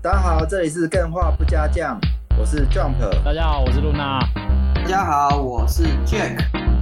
大家好，这里是更画不加酱，我是 Jump。 大家好，我是露娜。 大家好，我是 Jack。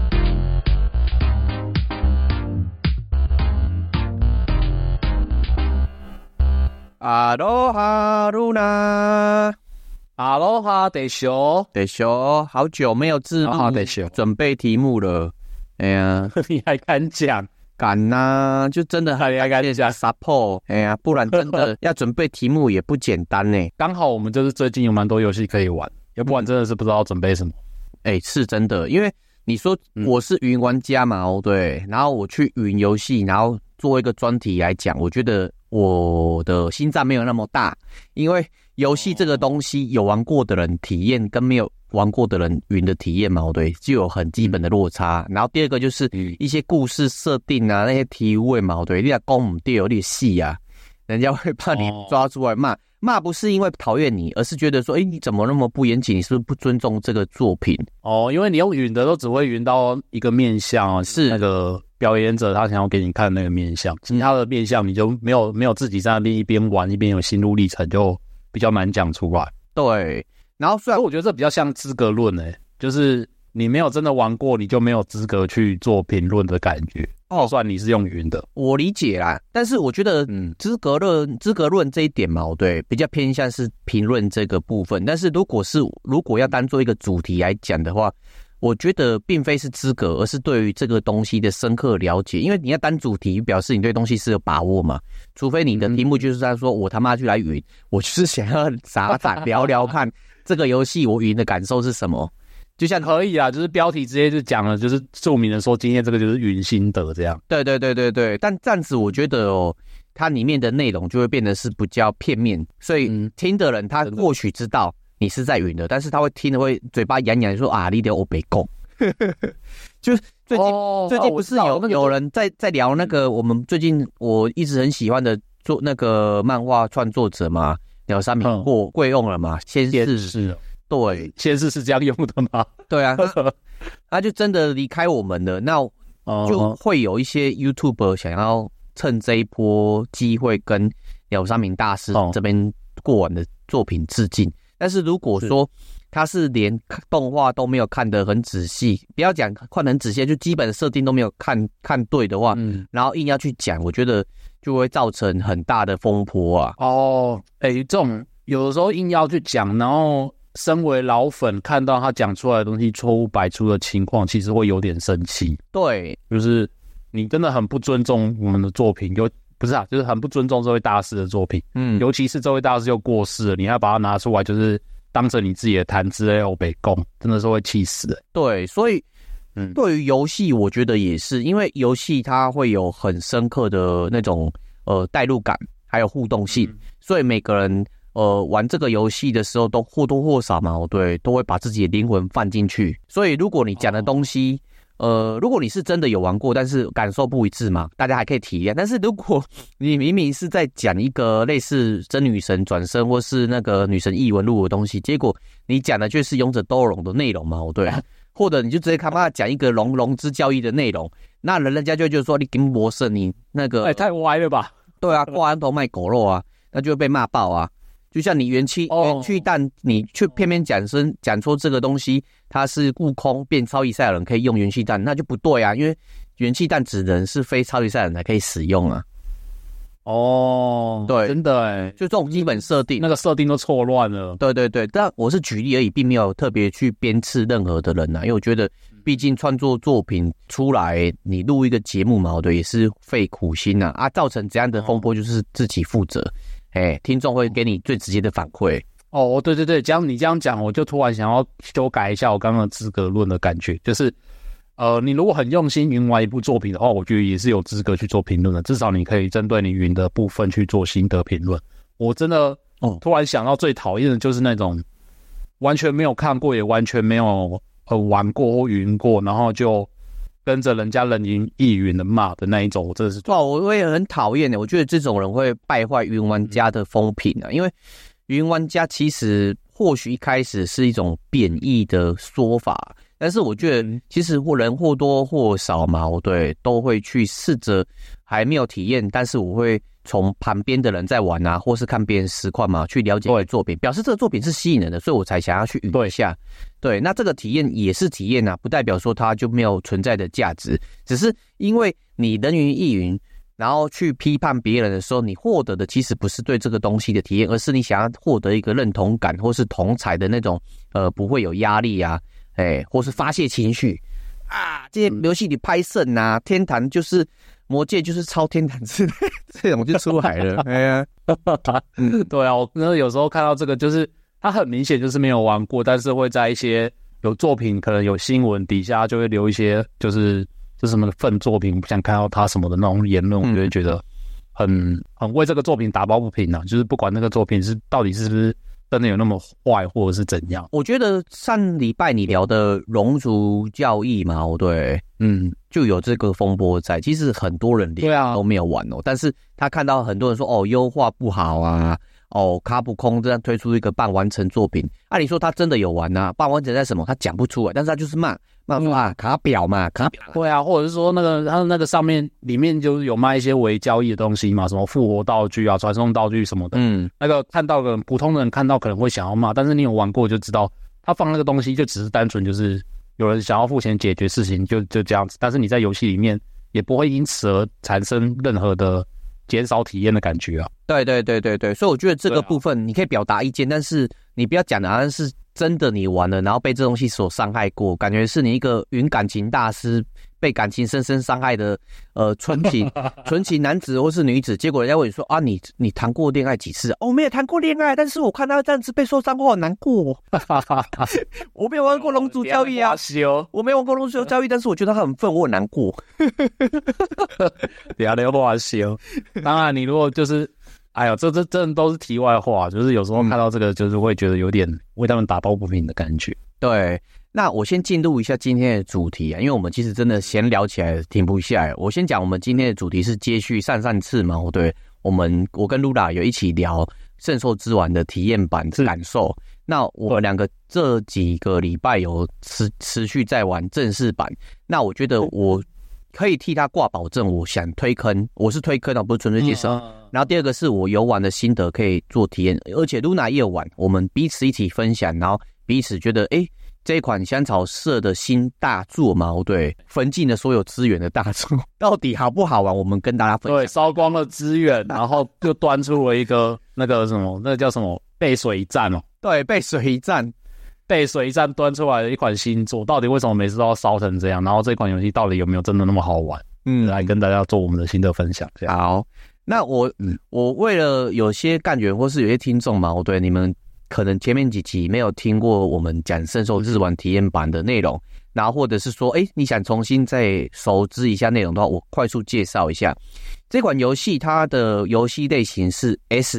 阿罗哈露娜， 阿罗哈得修， 得修，好久没有字幕， 得修， 准备题目了。哎呀， 你还敢讲？ 敢呐、就真的还敢讲 support。哎呀，不然真的要准备题目也不简单呢。 刚好我们就是最近有蛮多游戏可以玩，要不然真的是不知道准备什么。 哎，是真的，因为你说我是云玩家嘛，对，然后我去云游戏，然后做一个专题来讲，我觉得我的心脏没有那么大，因为游戏这个东西有玩过的人体验跟没有玩过的人云的体验嘛，对，就有很基本的落差。然后第二个就是一些故事设定啊，那些题位嘛，对，你要讲不对，有点细啊，人家会把你抓出来骂。骂不是因为讨厌你，而是觉得说，你怎么那么不严谨？你是不是不尊重这个作品？ 哦，因为你用云的都只会云到一个面向，是那个表演者他想要给你看那个面向，其他的面向你就没有自己在那边一边玩一边有心路历程，就比较难讲出来。 对，然后虽然我觉得这比较像资格论就是你没有真的玩过，你就没有资格去做评论的感觉。就算你是用云的， 我理解啦，但是我觉得资格论这一点嘛，对，比较偏向是评论这个部分。但是如果要单做一个主题来讲的话，我觉得并非是资格，而是对于这个东西的深刻了解。因为你要单主题，表示你对东西是有把握嘛。除非你的题目就是在说我他妈就来云，我就是想要傻聊聊看这个游戏我云的感受是什么。就像可以啊，就是标题直接就讲了，就是著名的说今天这个就是云心得这样。 对，但这样子我觉得它里面的内容就会变得是比较片面，所以听的人他或许知道你是在云的，但是他会听的会嘴巴痒痒说啊，你的欧北贡。就最近不是有人在聊那个我们最近我一直很喜欢的做那个漫画创作者嘛，鸟山明贵用了嘛，先是。对， 先是这样用的吗？ 对啊，他就真的离开我们了，那就会有一些 YouTuber 想要趁这一波机会跟鸟山明大师这边过往的作品致敬。但是如果说他是连动画都没有看得很仔细，不要讲看得很仔细，就基本设定都没有看对的话，然后硬要去讲，我觉得就会造成很大的风波啊。 这种有的时候硬要去讲，然后身为老粉看到他讲出来的东西错误百出的情况，其实会有点生气。 对， 就是你真的很不尊重我们的作品，就是很不尊重这位大师的作品。尤其是这位大师又过世了，你还把他拿出来，就是当成你自己的谈资欧北共，真的是会气死的。 对，所以对于游戏，我觉得也是，因为游戏它会有很深刻的那种代入感，还有互动性，所以每个人玩这个游戏的时候都或多或少嘛，对，都会把自己的灵魂放进去。所以如果你讲的东西，如果你是真的有玩过，但是感受不一致嘛，大家还可以体验。但是如果你明明是在讲一个类似真女神转生或是那个女神异闻录的东西，结果你讲的却是勇者斗龙的内容嘛，对，或者你就直接看他讲一个龙之教义的内容，那人家就会觉得说你跟魔神你那个太歪了吧？ 对啊，挂羊头卖狗肉啊，那就会被骂爆啊。就像你元气弹，你去偏偏讲说这个东西它是悟空变超级赛亚人可以用元气弹，那就不对啊，因为元气弹只能是非超级赛亚人才可以使用啊。对， 真的就这种基本设定， 那个设定都错乱了。 对，但我是举例而已，并没有特别去鞭笞任何的人啊，因为我觉得毕竟创作作品出来，你录一个节目嘛，对，也是费苦心啊，造成怎样的风波就是自己负责。听众会给你最直接的反馈。 对，你这样讲，我就突然想要修改一下我刚刚的资格论的感觉，就是你如果很用心云玩一部作品的话，我觉得也是有资格去做评论的，至少你可以针对你云的部分去做心得评论。我真的突然想到最讨厌的就是那种完全没有看过也完全没有玩过或云过，然后就跟着人家人云亦云的骂的那一种，我真的是我也很讨厌的。我觉得这种人会败坏云玩家的风评啊，因为云玩家其实或许一开始是一种贬义的说法，但是我觉得其实人或多或少嘛，对，都会去试着还没有体验，但是我会从旁边的人在玩啊，或是看别人实况嘛，去了解作品，表示这个作品是吸引人的，所以我才想要去云一下。对，那这个体验也是体验啊，不代表说它就没有存在的价值，只是因为你人云亦云，然后去批判别人的时候，你获得的其实不是对这个东西的体验，而是你想要获得一个认同感，或是同侪的那种不会有压力啊，或是发泄情绪啊。这些游戏里拍圣啊，天堂就是魔戒就是超天堂之类，这种就出来了。哎呀， 对啊，我有时候看到这个，就是他很明显就是没有玩过，但是会在一些有作品可能有新闻底下就会留一些就是什么粪作品，不想看到他什么的那种言论，我就会觉得很为这个作品打抱不平啊。就是不管那个作品到底是不是真的有那么坏，或者是怎样。 我觉得上礼拜你聊的龙族教义嘛，对，就有这个风波在。其实很多人连都没有玩哦，但是他看到很多人说优化不好啊，卡普空这样推出一个半完成作品，按理说他真的有玩啊，半完成在什么他讲不出来，但是他就是骂说卡表嘛，卡表。 对啊，或者是说他那个上面里面就有卖一些伪交易的东西嘛，什么复活道具啊、传送道具什么的。那个看到的普通人看到可能会想要骂，但是你有玩过就知道，他放那个东西就只是单纯就是有人想要付钱解决事情，就这样子。但是你在游戏里面也不会因此而产生任何的减少体验的感觉啊。 对，所以我觉得这个部分你可以表达意见，但是你不要讲的好像是真的你玩了，然后被这东西所伤害过，感觉是你一个云感情大师，被感情深深伤害的纯情男子或是女子，结果人家问你说啊，你谈过恋爱几次？没有谈过恋爱，但是我看他这样子被受伤，我好难过。我没有玩过龙族教育啊，我没有玩过龙族教育，但是我觉得他很愤，我很难过。 不要聊话笑。当然，你如果就是哎呦，这真的都是题外话，就是有时候看到这个，就是会觉得有点为他们打抱不平的感觉。 对，那我先进入一下今天的主题啊，因为我们其实真的闲聊起来停不下来。我先讲，我们今天的主题是接续上次嘛，对，我跟 Lula 有一起聊圣兽之丸的体验版的感受。那我们两个这几个礼拜有持续在玩正式版，那我觉得我可以替他挂保证，我想推坑，我是推坑不是纯粹介绍。然后第二个是我游玩的心得可以做体验，而且 Luna 也有玩，我们彼此一起分享，然后彼此觉得这一款香草社的新大作嘛，对，分尽了所有资源的大作，到底好不好玩？我们跟大家分享。 对，烧光了资源，然后就端出了一个那个叫什么背水一战哦。 对，背水一战端出来的一款新作，到底为什么每次都要烧成这样？然后这款游戏到底有没有真的那么好玩？来跟大家做我们的心得分享。 好，那我为了有些干员或是有些听众嘛，对，你们可能前面几集没有听过我们讲圣兽之丸体验版的内容，然后或者是说你想重新再熟知一下内容的话，我快速介绍一下这款游戏。它的游戏类型是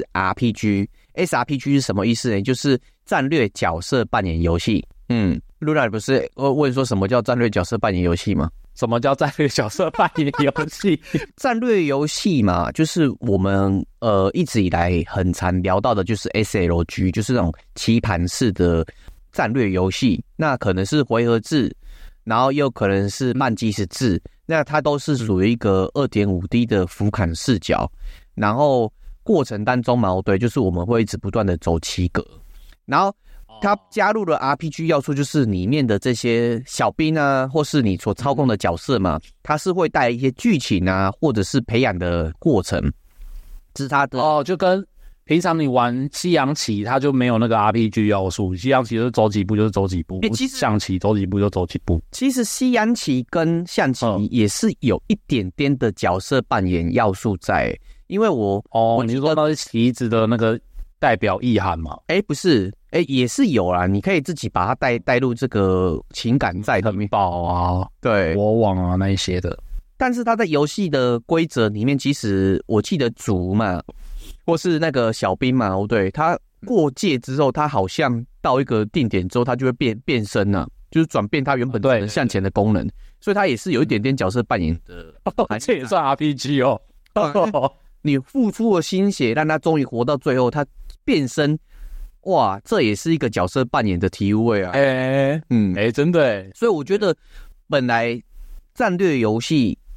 SRPG。SRPG 是什么意思呢？就是战略角色扮演游戏。Luna 不是问说什么叫战略角色扮演游戏吗？ 什么叫战略角色扮演游戏？ 战略游戏嘛，就是我们一直以来很常聊到的，就是 SLG， 就是那种棋盘式的战略游戏。那可能是回合制，然后又可能是慢计时制，那它都是属于一个 2.5D 的俯瞰视角，然后过程当中嘛，对，就是我们会一直不断的走棋格，然后它加入了 RPG 要素，就是里面的这些小兵啊，或是你所操控的角色嘛，它是会带一些剧情啊，或者是培养的过程，这是它的就跟平常你玩西洋棋，它就没有那个 RPG 要素，西洋棋就是走几步就是走几步，象棋走几步就走几步。 其实西洋棋跟象棋也是有一点点的角色扮演要素在，因为你说那是棋子的那个代表意涵吗？ 不是，也是有啦，你可以自己把它带入这个情感在里面， 宝啊， 对， 国王啊那一些的。 但是它在游戏的规则里面，其实我记得卒嘛，或是那个小兵嘛，对，它过界之后，它好像到一个定点之后，它就会变身啊，就是转变它原本的向前的功能，所以它也是有一点点角色扮演的， 这也算 RPG 哦。 你付出了心血，让它终于活到最后，它变身，哇，这也是一个角色扮演的体味啊！ 真的。 所以我觉得，本来战略游戏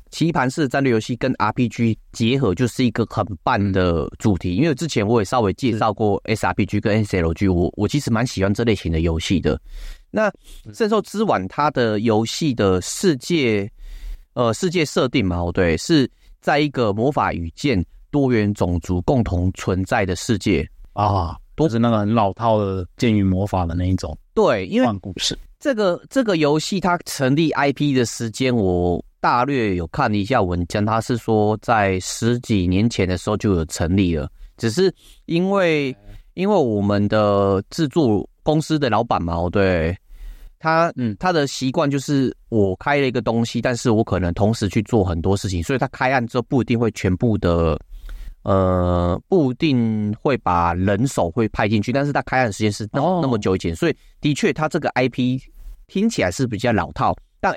棋盘式的战略游戏跟 RPG 结合，就是一个很棒的主题。因为之前我也稍微介绍过 SRPG 跟 SLG， 我其实蛮喜欢这类型的游戏的。那圣兽之碗它的游戏的世界设定嘛，对，是在一个魔法与剑多元种族共同存在的世界啊，都是那个很老套的剑与魔法的那一种。 对，因为换故事这个游戏它成立 IP 的时间，我大略有看一下文章，它是说在10几年前的时候就有成立了，只是因为我们的制作公司的老板嘛，对。他的习惯就是我开了一个东西，但是我可能同时去做很多事情，所以他开案之后不一定会全部的不一定会把人手会派进去，但是他开案时间是那么久以前，所以的确他这个 IP 听起来是比较老套。但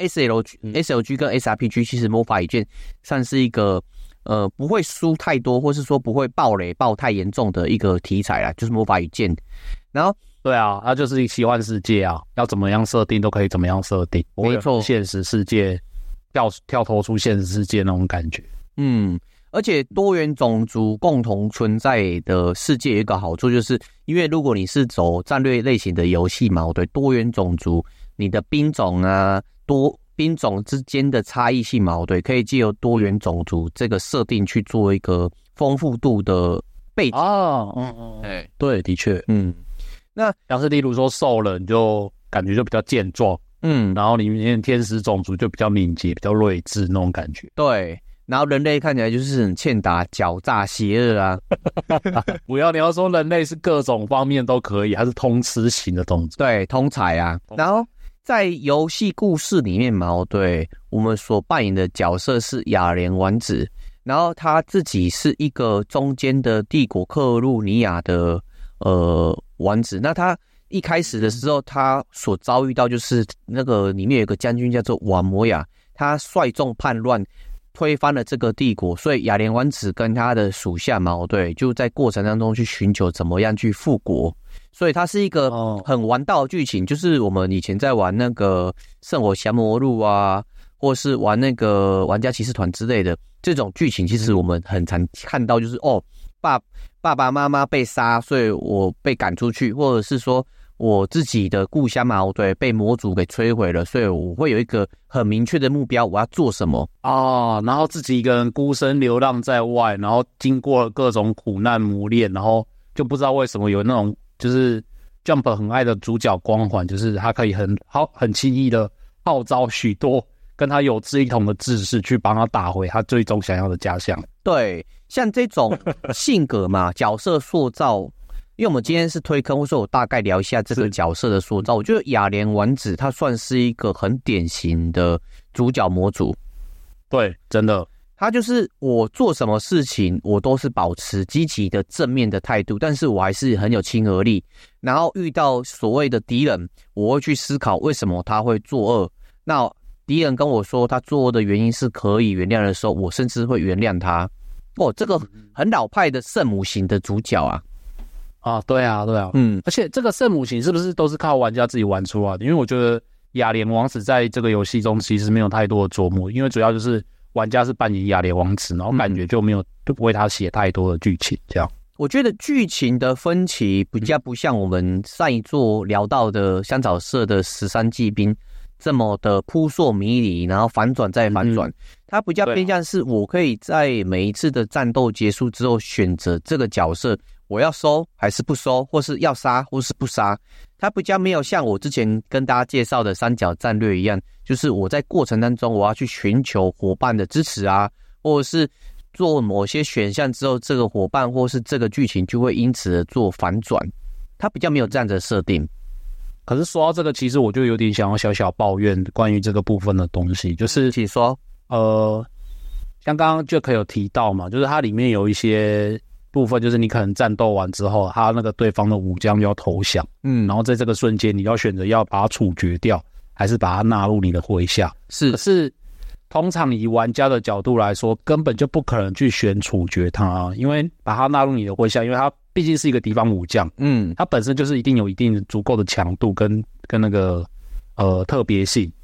SLG 跟 SRPG 其实魔法与剑算是一个不会输太多，或是说不会爆雷爆太严重的一个题材啦，就是魔法与剑。然后对啊，它就是奇幻世界啊，要怎么样设定都可以怎么样设定， 没错， 现实世界跳脱出现实世界那种感觉。 而且多元种族共同存在的世界有一个好处，就是因为如果你是走战略类型的游戏嘛，对，多元种族，你的兵种啊，兵种之间的差异性嘛，对，可以借由多元种族这个设定去做一个丰富度的背景对，的确， 那像是例如说兽人就感觉就比较健壮，然后里面天使种族就比较敏捷、比较睿智那种感觉。 对，然后人类看起来就是很欠打、狡诈、邪恶啊。 不要，你要说人类是各种方面都可以，还是通吃型的种族？ 对，通才啊。然后在游戏故事里面嘛，对，我们所扮演的角色是雅莲丸子，然后他自己是一个中间的帝国克鲁尼亚的丸子。那他一开始的时候，他所遭遇到就是那个里面有一个将军叫做瓦摩亚，他率众叛乱，推翻了这个帝国，所以雅莲丸子跟他的属下嘛，对，就在过程当中去寻求怎么样去复国。所以它是一个很玩到的剧情，就是我们以前在玩那个圣火降魔录啊，或是玩那个玩家骑士团之类的这种剧情，其实我们很常看到，就是爸爸妈妈被杀，所以我被赶出去，或者是说我自己的故乡嘛，对，被魔族给摧毁了，所以我会有一个很明确的目标，我要做什么啊？然后自己一个人孤身流浪在外，然后经过了各种苦难磨练，然后就不知道为什么有那种就是 Jump 很爱的主角光环，就是他可以很轻易的号召许多跟他有志一同的志士去帮他打回他最终想要的家乡。 对，像这种性格嘛，角色塑造，因为我们今天是推坑，或者我大概聊一下这个角色的塑造。我觉得雅莲丸子他算是一个很典型的主角模组。 对，真的， 他就是我做什么事情，我都是保持积极的正面的态度，但是我还是很有亲和力。然后遇到所谓的敌人，我会去思考为什么他会作恶。那敌人跟我说他作恶的原因是可以原谅的时候，我甚至会原谅他。这个很老派的圣母型的主角啊。 对啊，而且这个圣母型是不是都是靠玩家自己玩出来的？因为我觉得雅莲王子在这个游戏中其实没有太多的琢磨，因为主要就是玩家是扮演雅莲王子，然后感觉就没有就不为他写太多的剧情这样。 我觉得剧情的分歧比较不像我们上一座聊到的香草社的13骑兵这么的扑朔迷离，然后反转再反转。它比较偏向是我可以在每一次的战斗结束之后选择这个角色，我要收还是不收，或是要杀或是不杀。它比较没有像我之前跟大家介绍的三角战略一样，就是我在过程当中我要去寻求伙伴的支持啊，或者是做某些选项之后，这个伙伴或是这个剧情就会因此的做反转。它比较没有这样的设定。 可是说到这个，其实我就有点想要小小抱怨关于这个部分的东西，就是请说。 像刚刚 Jack 有提到嘛，就是它里面有一些部分，就是你可能战斗完之后，他那个对方的武将就要投降，然后在这个瞬间，你要选择要把它处决掉，还是把它纳入你的麾下。可是通常以玩家的角度来说，根本就不可能去选处决它，因为把它纳入你的麾下，因为它毕竟是一个敌方武将，它本身就是一定有一定足够的强度跟那个特别性，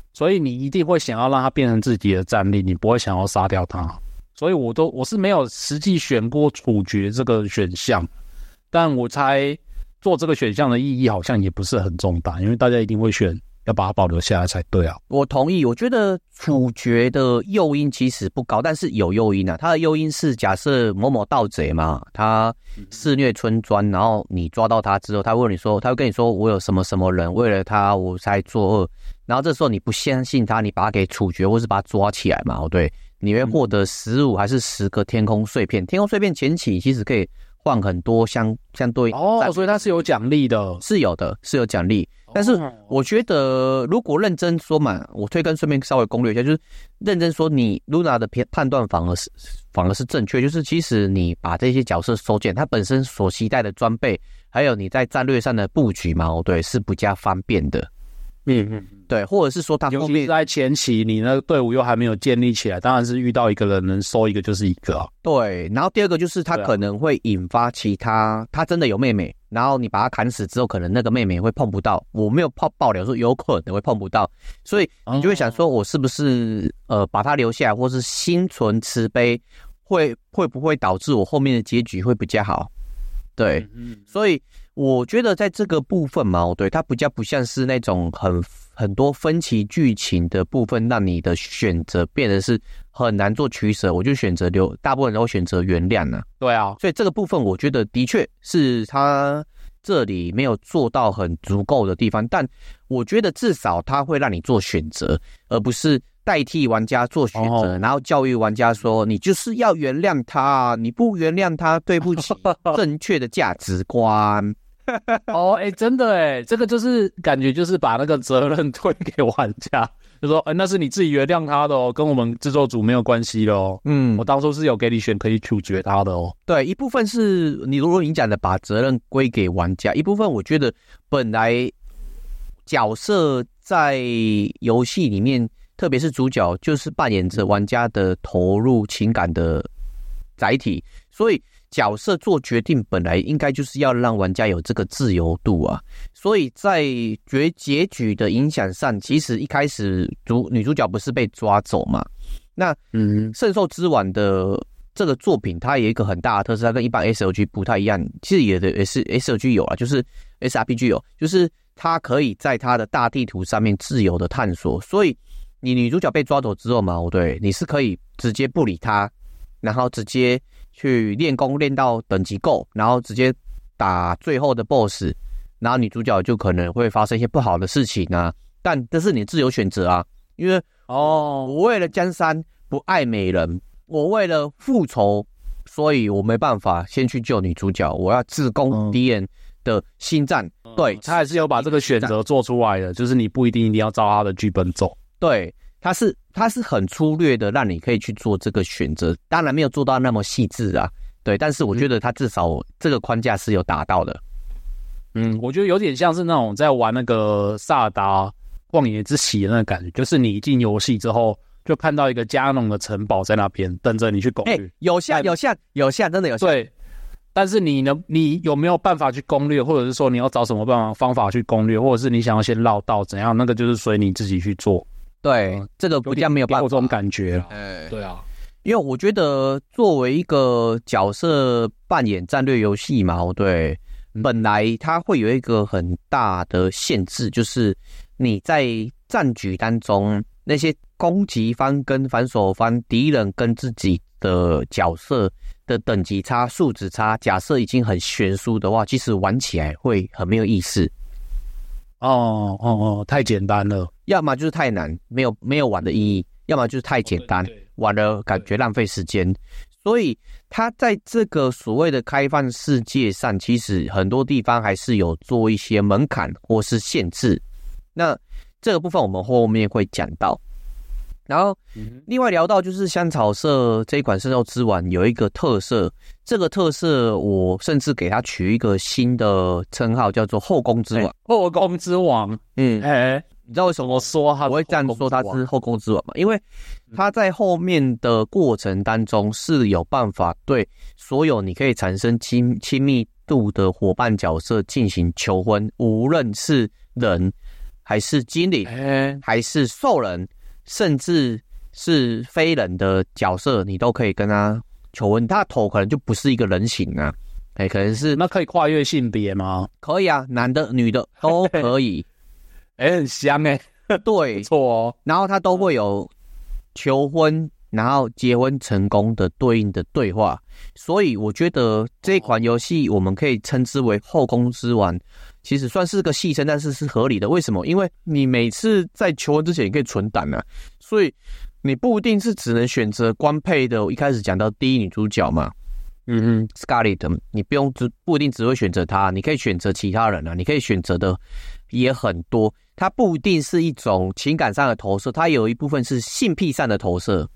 所以你一定会想要让它变成自己的战力，你不会想要杀掉它。所以我是没有实际选过处决这个选项，但我猜做这个选项的意义好像也不是很重大，因为大家一定会选要把它保留下来才对啊。 我同意，我觉得处决的诱因其实不高，但是有诱因啊。它的诱因是假设某某盗贼嘛，他肆虐村庄，然后你抓到他之后，他会跟你说我有什么什么人为了他我才作恶，然后这时候你不相信他，你把他给处决或是把他抓起来嘛，对，你会获得15还是10个天空碎片。天空碎片前期其实可以换很多相对所以它是有奖励的， 是有奖励。但是我觉得如果认真说嘛，我推跟顺便稍微攻略一下，就是认真说你 Luna 的判断反而是正确，就是其实你把这些角色收件，它本身所期待的装备，还有你在战略上的布局嘛，对，是不加方便的。对，或者是说他后面尤其是在前期，你那个队伍又还没有建立起来，当然是遇到一个人能收一个就是一个啊。 对，然后第二个就是他可能会引发其他，他真的有妹妹，然后你把他砍死之后，可能那个妹妹会碰不到。我没有爆料说有可能会碰不到，所以你就会想说，我是不是把他留下来，或是心存慈悲，会不会导致我后面的结局会比较好？对，所以我觉得在这个部分嘛，对，它比较不像是那种很多分歧剧情的部分，让你的选择变得是很难做取舍。我就选择大部分人都选择原谅了。 对啊， 所以这个部分我觉得的确是他这里没有做到很足够的地方，但我觉得至少他会让你做选择，而不是代替玩家做选择，然后教育玩家说你就是要原谅他，你不原谅他对不起正确的价值观。 真的这个就是感觉就是把那个责任推给玩家，就说那是你自己原谅他的哦，跟我们制作组没有关系的哦。我当初是有给你选可以处决他的哦。 对，一部分是如果你讲的把责任归给玩家，一部分我觉得本来角色在游戏里面，特别是主角就是扮演着玩家的投入情感的载体，所以角色做决定本来应该就是要让玩家有这个自由度啊，所以在结局的影响上，其实一开始女主角不是被抓走嘛？那圣兽之碗的这个作品，它有一个很大的特色，它跟一般 SLG 不太一样。其实也是 SLG 有啊，就是 SRPG 有，就是它可以在它的大地图上面自由的探索。所以你女主角被抓走之后嘛，对，你是可以直接不理她，然后直接去练功练到等级够，然后直接打最后的 BOSS， 然后女主角就可能会发生一些不好的事情啊，但这是你自由选择啊，因为我为了江山不爱美人，我为了复仇，所以我没办法先去救女主角，我要自攻敌人的心脏。对， 他还是有把这个选择做出来的，就是你不一定要照他的剧本走。 对，他是很粗略的让你可以去做这个选择，当然没有做到那么细致啊。对，但是我觉得他至少这个框架是有达到的。 我觉得有点像是那种在玩那个萨尔达旷野之息的那个感觉，就是你一进游戏之后就看到一个加农的城堡在那边等着你去攻略。 有像，真的有像。 对，但是你有没有办法去攻略，或者是说你要找什么方法去攻略，或者是你想要先绕道怎样，那个就是随你自己去做。 对，这个比较没有办法， 有这种感觉了。对啊， 因为我觉得作为一个角色扮演战略游戏嘛，对，本来它会有一个很大的限制，就是你在战局当中那些攻击方跟反手方敌人跟自己的角色的等级差、数值差，假设已经很悬殊的话，其实玩起来会很没有意思。 太简单了， 要么就是太难，没有玩的意义，要么就是太简单，玩了感觉浪费时间。所以它在这个所谓的开放世界上，其实很多地方还是有做一些门槛或是限制。那这个部分我们后面会讲到。然后另外聊到就是香草社这一款圣兽之碗有一个特色，这个特色我甚至给它取一个新的称号，叫做后宫之碗。 后宫之王， 你知道为什么说它我会这样说它是后宫之碗吗？因为它在后面的过程当中是有办法对所有你可以产生亲密度的伙伴角色进行求婚，无论是人还是精灵，还是兽人，甚至是非人的角色，你都可以跟他求婚。他的头可能就不是一个人形啊，可能是那可以跨越性别吗？ 可以啊，男的女的都可以。 很香对， 不错哦。 然后他都会有求婚，然后结婚成功的对应的对话。所以我觉得这一款游戏我们可以称之为后宫之王，其实算是个戏称，但是是合理的。为什么？因为你每次在求婚之前你可以存档啊，所以你不一定是只能选择官配的。我一开始讲到第一女主角嘛，Scarlett， 你不一定只会选择她，你可以选择其他人啊，你可以选择的也很多。它不一定是一种情感上的投射，它有一部分是性癖上的投射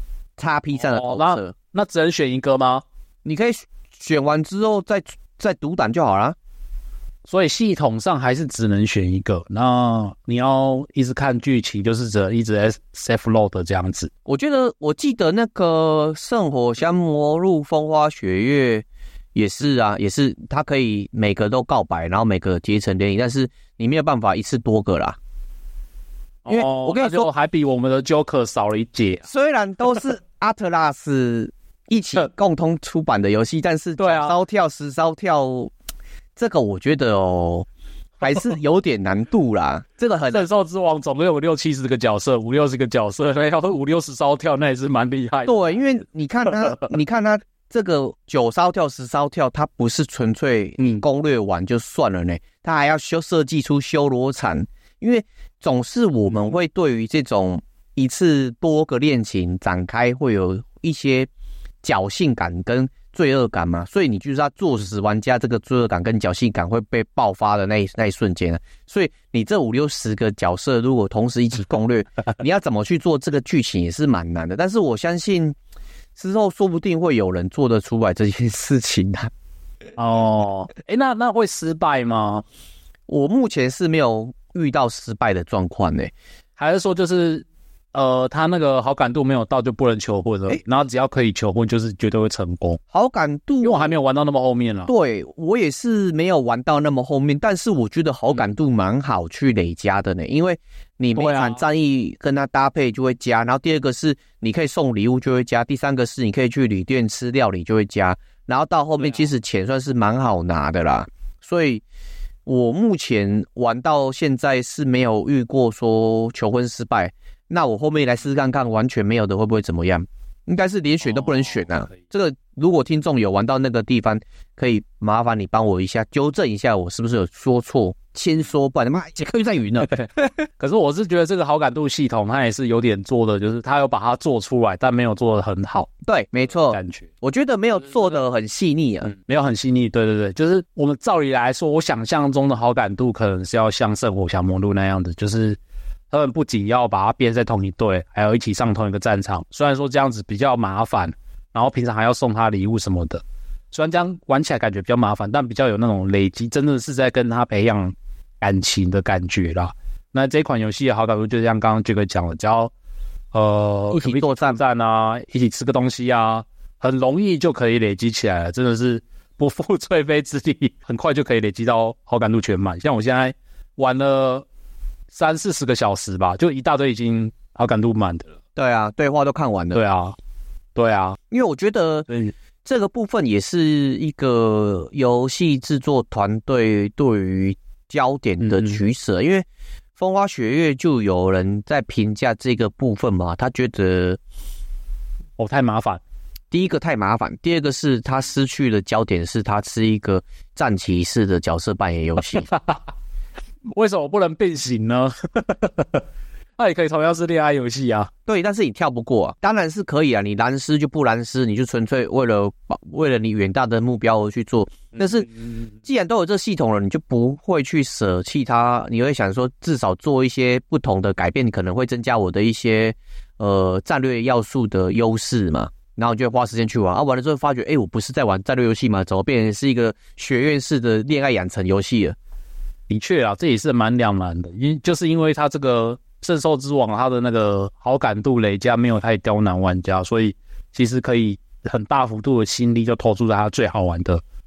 ，XP 上的投射。 那只能选一个吗？ 你可以选完之后再读档就好了。 所以系统上还是只能选一个，那你要一直看剧情，就是只一直 save load 这样子。 我记得那个圣火降魔录风花雪月也是啊，也是它可以每个都告白，然后每个结成联谊，但是你没有办法一次多个啦。因为我跟你说， 还比我们的 Joker 少了一节。 虽然都是阿特拉斯一起共同出版的游戏，但是9烧跳10烧跳，这个我觉得还是有点难度啦。这个很圣兽之王总共有60-70个角色，50-60个角色，那要50-60烧跳，那也是蛮厉害的。 对，因为你看他这个9烧跳10烧跳，它不是纯粹你攻略完就算了呢，它还要设计出修罗场。因为总是我们会对于这种一次多个恋情展开会有一些侥幸感跟罪恶感嘛，所以你就是要作死玩家，这个罪恶感跟侥幸感会被爆发的那一瞬间。所以你这50-60个角色如果同时一起攻略，你要怎么去做这个剧情也是蛮难的。但是我相信之后说不定会有人做得出来这件事情啊。 那会失败吗？ 我目前是没有遇到失败的状况呢， 还是说就是他那个好感度没有到就不能求婚了，然后只要可以求婚就是绝对会成功。 好感度， 因为我还没有玩到那么后面啦。 对，我也是没有玩到那么后面，但是我觉得好感度蛮好去累加的呢，因为你每场战役跟它搭配就会加，然后第二个是你可以送礼物就会加，第三个是你可以去旅店吃料理就会加，然后到后面其实钱算是蛮好拿的啦，所以我目前玩到现在是没有遇过说求婚失败，那我后面来试试看看完全没有的会不会怎么样？应该是连选都不能选啊。这个如果听众有玩到那个地方，可以麻烦你帮我一下纠正一下，我是不是有说错？先说，不然他妈杰克又在云了。 可是我是觉得这个好感度系统它也是有点做的，就是它有把它做出来，但没有做得很好。 对，没错， 感觉我觉得没有做得很细腻啊， 没有很细腻。对对对，就是我们照理来说，我想象中的好感度可能是要像圣火降魔录那样子，就是他们不仅要把它编在同一队，还有一起上同一个战场。虽然说这样子比较麻烦，然后平常还要送他礼物什么的，虽然这样玩起来感觉比较麻烦，但比较有那种累积，真的是在跟他培养感情的感觉啦。那这款游戏的好感度就像刚刚Jack讲的，只要一起作战啊，一起吃个东西啊，很容易就可以累积起来了，真的是不负罪非之力，很快就可以累积到好感度全满。像我现在玩了30-40个小时吧，就一大堆已经好感度满的了。 对啊，对话都看完了。 对啊， 因为我觉得这个部分也是一个游戏制作团队对于焦点的取舍，因为风花雪月就有人在评价这个部分嘛，他觉得太麻烦。 第一个太麻烦，第二个是他失去了焦点，是他是一个战棋式的角色扮演游戏。 为什么不能并行呢？那也可以同样是恋爱游戏啊。 对，但是你跳不过啊，当然是可以啊。你蓝丝就不蓝丝，你就纯粹为了你远大的目标而去做。但是既然都有这系统了，你就不会去舍弃它，你会想说至少做一些不同的改变，可能会增加我的一些战略要素的优势嘛。然后你就会花时间去玩，玩了之后发觉，我不是在玩战略游戏嘛，怎么变成是一个学院式的恋爱养成游戏了？ 的确啊，这也是蛮两难的，就是因为它这个圣兽之王，它的那个好感度累加没有太刁难玩家，所以其实可以很大幅度的心力就投注在它最好玩的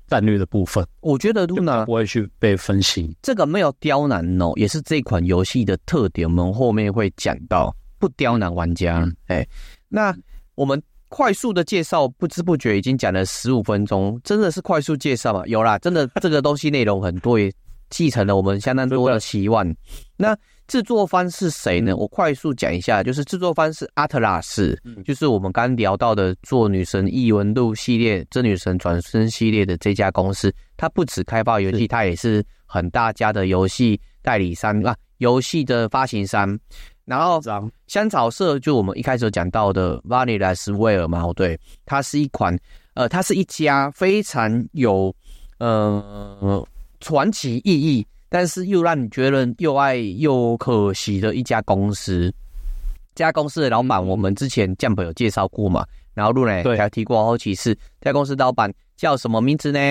战略的部分， 我觉得 Luna 不会去被分析。 这个没有刁难哦，也是这款游戏的特点，我们后面会讲到，不刁难玩家。那我们快速的介绍，不知不觉已经讲了15分钟，真的是快速介绍嘛？有啦，真的这个东西内容很多，也继承了我们相当多的期望。那制作方是谁呢？我快速讲一下，就是制作方是 Atlus，就是我们刚聊到的做女神异闻录系列、真女神转生系列的这家公司，它不只开发游戏，它也是很大家的游戏代理商啊，游戏的发行商。然后香草社就我们一开始有讲到的 Vanilla Swear 嘛，对，它是它是一家非常有传奇意义，但是又让你觉得又爱又可惜的一家公司。这家公司的老板我们之前 Jump 有介绍过嘛，然后Luna也还提过好几次。这家公司老板叫什么名字呢？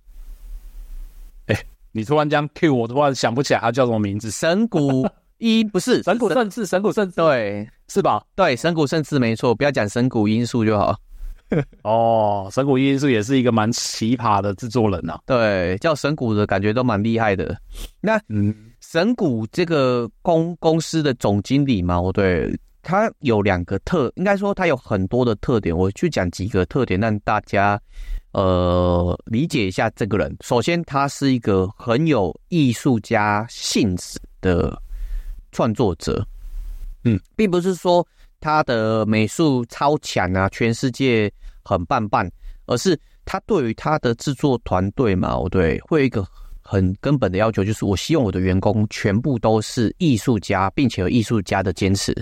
你突然这样 Q 我，突然想不起来他叫什么名字。 神谷不是神谷圣治，神谷圣治对是吧？ 对，神谷圣治没错，不要讲神谷英树就好。 哦，神谷英树也是一个蛮奇葩的制作人啊。 对，叫神谷的感觉都蛮厉害的。那神谷这个公司的总经理嘛，对，他有2个应该说他有很多的特点，我去讲几个特点让大家理解一下这个人。首先，他是一个很有艺术家性质的创作者，并不是说他的美术超强啊，全世界很棒，而是他对于他的制作团队嘛，对，会有一个很根本的要求，就是我希望我的员工全部都是艺术家，并且有艺术家的坚持。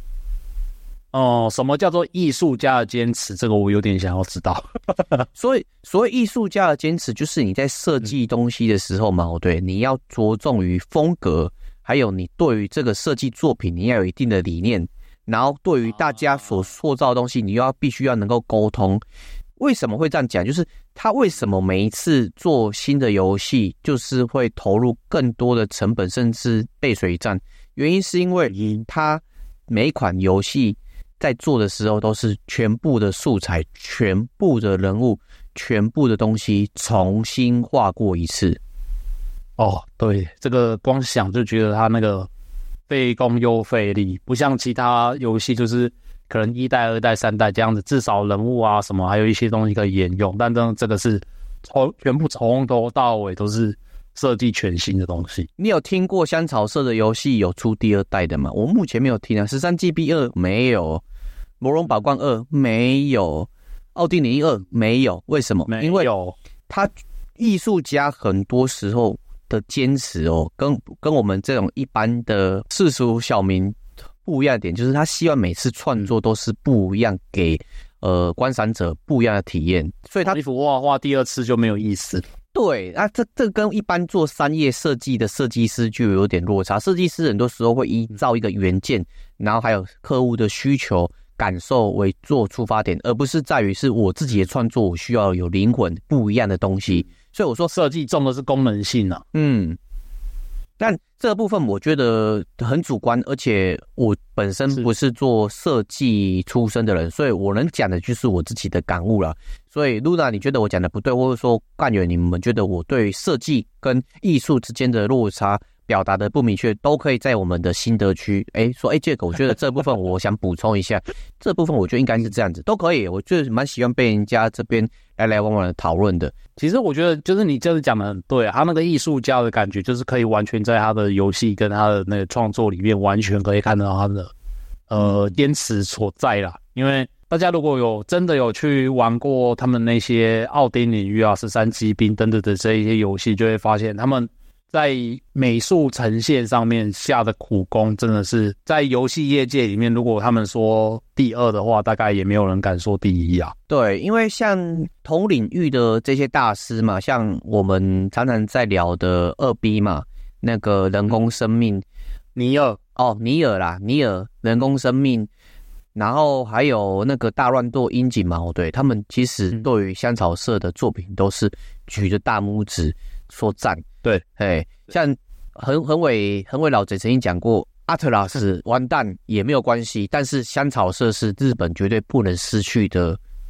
什么叫做艺术家的坚持？这个我有点想要知道。 所谓艺术家的坚持，就是你在设计东西的时候嘛，对，你要着重于风格，还有你对于这个设计作品你要有一定的理念，然后对于大家所塑造的东西，你又必须要能够沟通。为什么会这样讲？就是他为什么每一次做新的游戏，就是会投入更多的成本，甚至背水一战。原因是因为他每一款游戏在做的时候，都是全部的素材、全部的人物、全部的东西重新画过一次。 对，这个光想就觉得他那个费工又费力，不像其他游戏就是可能1代、2代、3代这样子，至少人物啊什么还有一些东西可以沿用。但这个是全部从头到尾都是设计全新的东西。 你有听过香草社的游戏有出第2代的吗？我目前没有听啊。13GB 2没有，魔龙宝冠2没有，奥地利2没有。为什么？因为他艺术家很多时候的坚持跟我们这种一般的世俗小民不一样的点，就是他希望每次创作都是不一样，给观赏者不一样的体验，所以他一幅画第2次就没有意思。 对啊，这跟一般做商业设计的设计师就有点落差。设计师很多时候会依照一个原件，然后还有客户的需求感受为做出发点，而不是在于是我自己的创作我需要有灵魂不一样的东西。所以我说设计重的是功能性啊。 但这个部分我觉得很主观，而且我本身不是做设计出身的人，所以我能讲的就是我自己的感悟啦。所以 Luna 你觉得我讲的不对，或者说干员你们觉得我对设计跟艺术之间的落差表达的不明确，都可以在我们的心得区说Jack 我觉得这部分我想补充一下，这部分我觉得应该是这样子，都可以。我就蛮喜欢被人家这边来往往的讨论的。 其实我觉得就是你这次讲的很对啊，他那个艺术家的感觉就是可以完全在他的游戏跟他的那个创作里面完全可以看到他的坚持所在啦。因为大家如果真的有去玩过他们那些奥丁领域啊、13骑兵等等的这一些游戏，就会发现他们在美术呈现上面下的苦功，真的是在游戏业界里面，如果他们说第2的话，大概也没有人敢说第1啊。 对，因为像同领域的这些大师嘛，像我们常常在聊的2B 嘛，那个人工生命，尼尔人工生命，然后还有那个大乱斗樱井嘛，对，他们其实对于香草社的作品都是举着大拇指说赞。 对， 像横尾老贼曾经讲过，阿特拉斯完蛋也没有关系，但是香草社是日本绝对不能失去的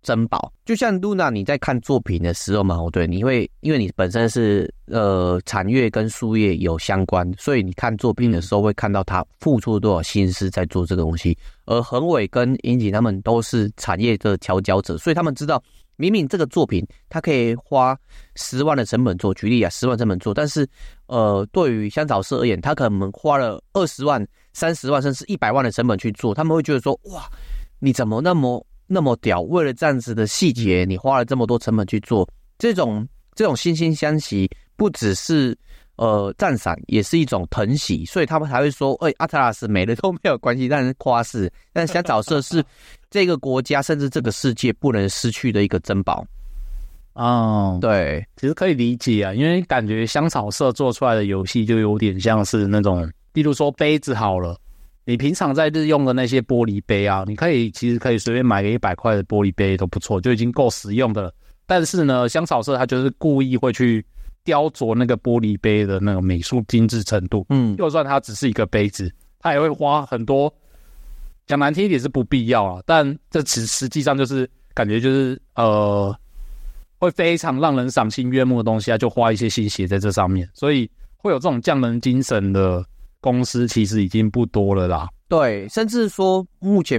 珍宝。就像 Luna 你在看作品的时候嘛，对，你会因为你本身是产业跟术业有相关，所以你看作品的时候会看到他付出了多少心思在做这个东西。而横尾跟樱井他们都是产业的佼佼者，所以他们知道明明这个作品他可以花10万的成本做，举例啊，10万成本做，但是对于香草社而言，他可能花了20万、30万甚至100万的成本去做，他们会觉得说，哇，你怎么那么屌？为了这样子的细节，你花了这么多成本去做，这种惺惺相惜，不只是赞赏，也是一种疼惜，所以他们才会说，阿特拉斯没了都没有关系，但是夸饰，但香草社是这个国家甚至这个世界不能失去的一个珍宝。 哦， 对， 其实可以理解啊，因为感觉香草社做出来的游戏就有点像是那种，例如说杯子好了，你平常在日用的那些玻璃杯啊，其实可以随便买个100块的玻璃杯都不错，就已经够实用的了。但是呢，香草社它就是故意会去雕琢那个玻璃杯的那个美术精致程度，就算它只是一个杯子，它也会花很多，讲难听一点是不必要啊，但这实际上就是感觉就是会非常让人赏心悦目的东西啊，就花一些心血在这上面，所以会有这种匠人精神的公司其实已经不多了啦。 对，甚至说目前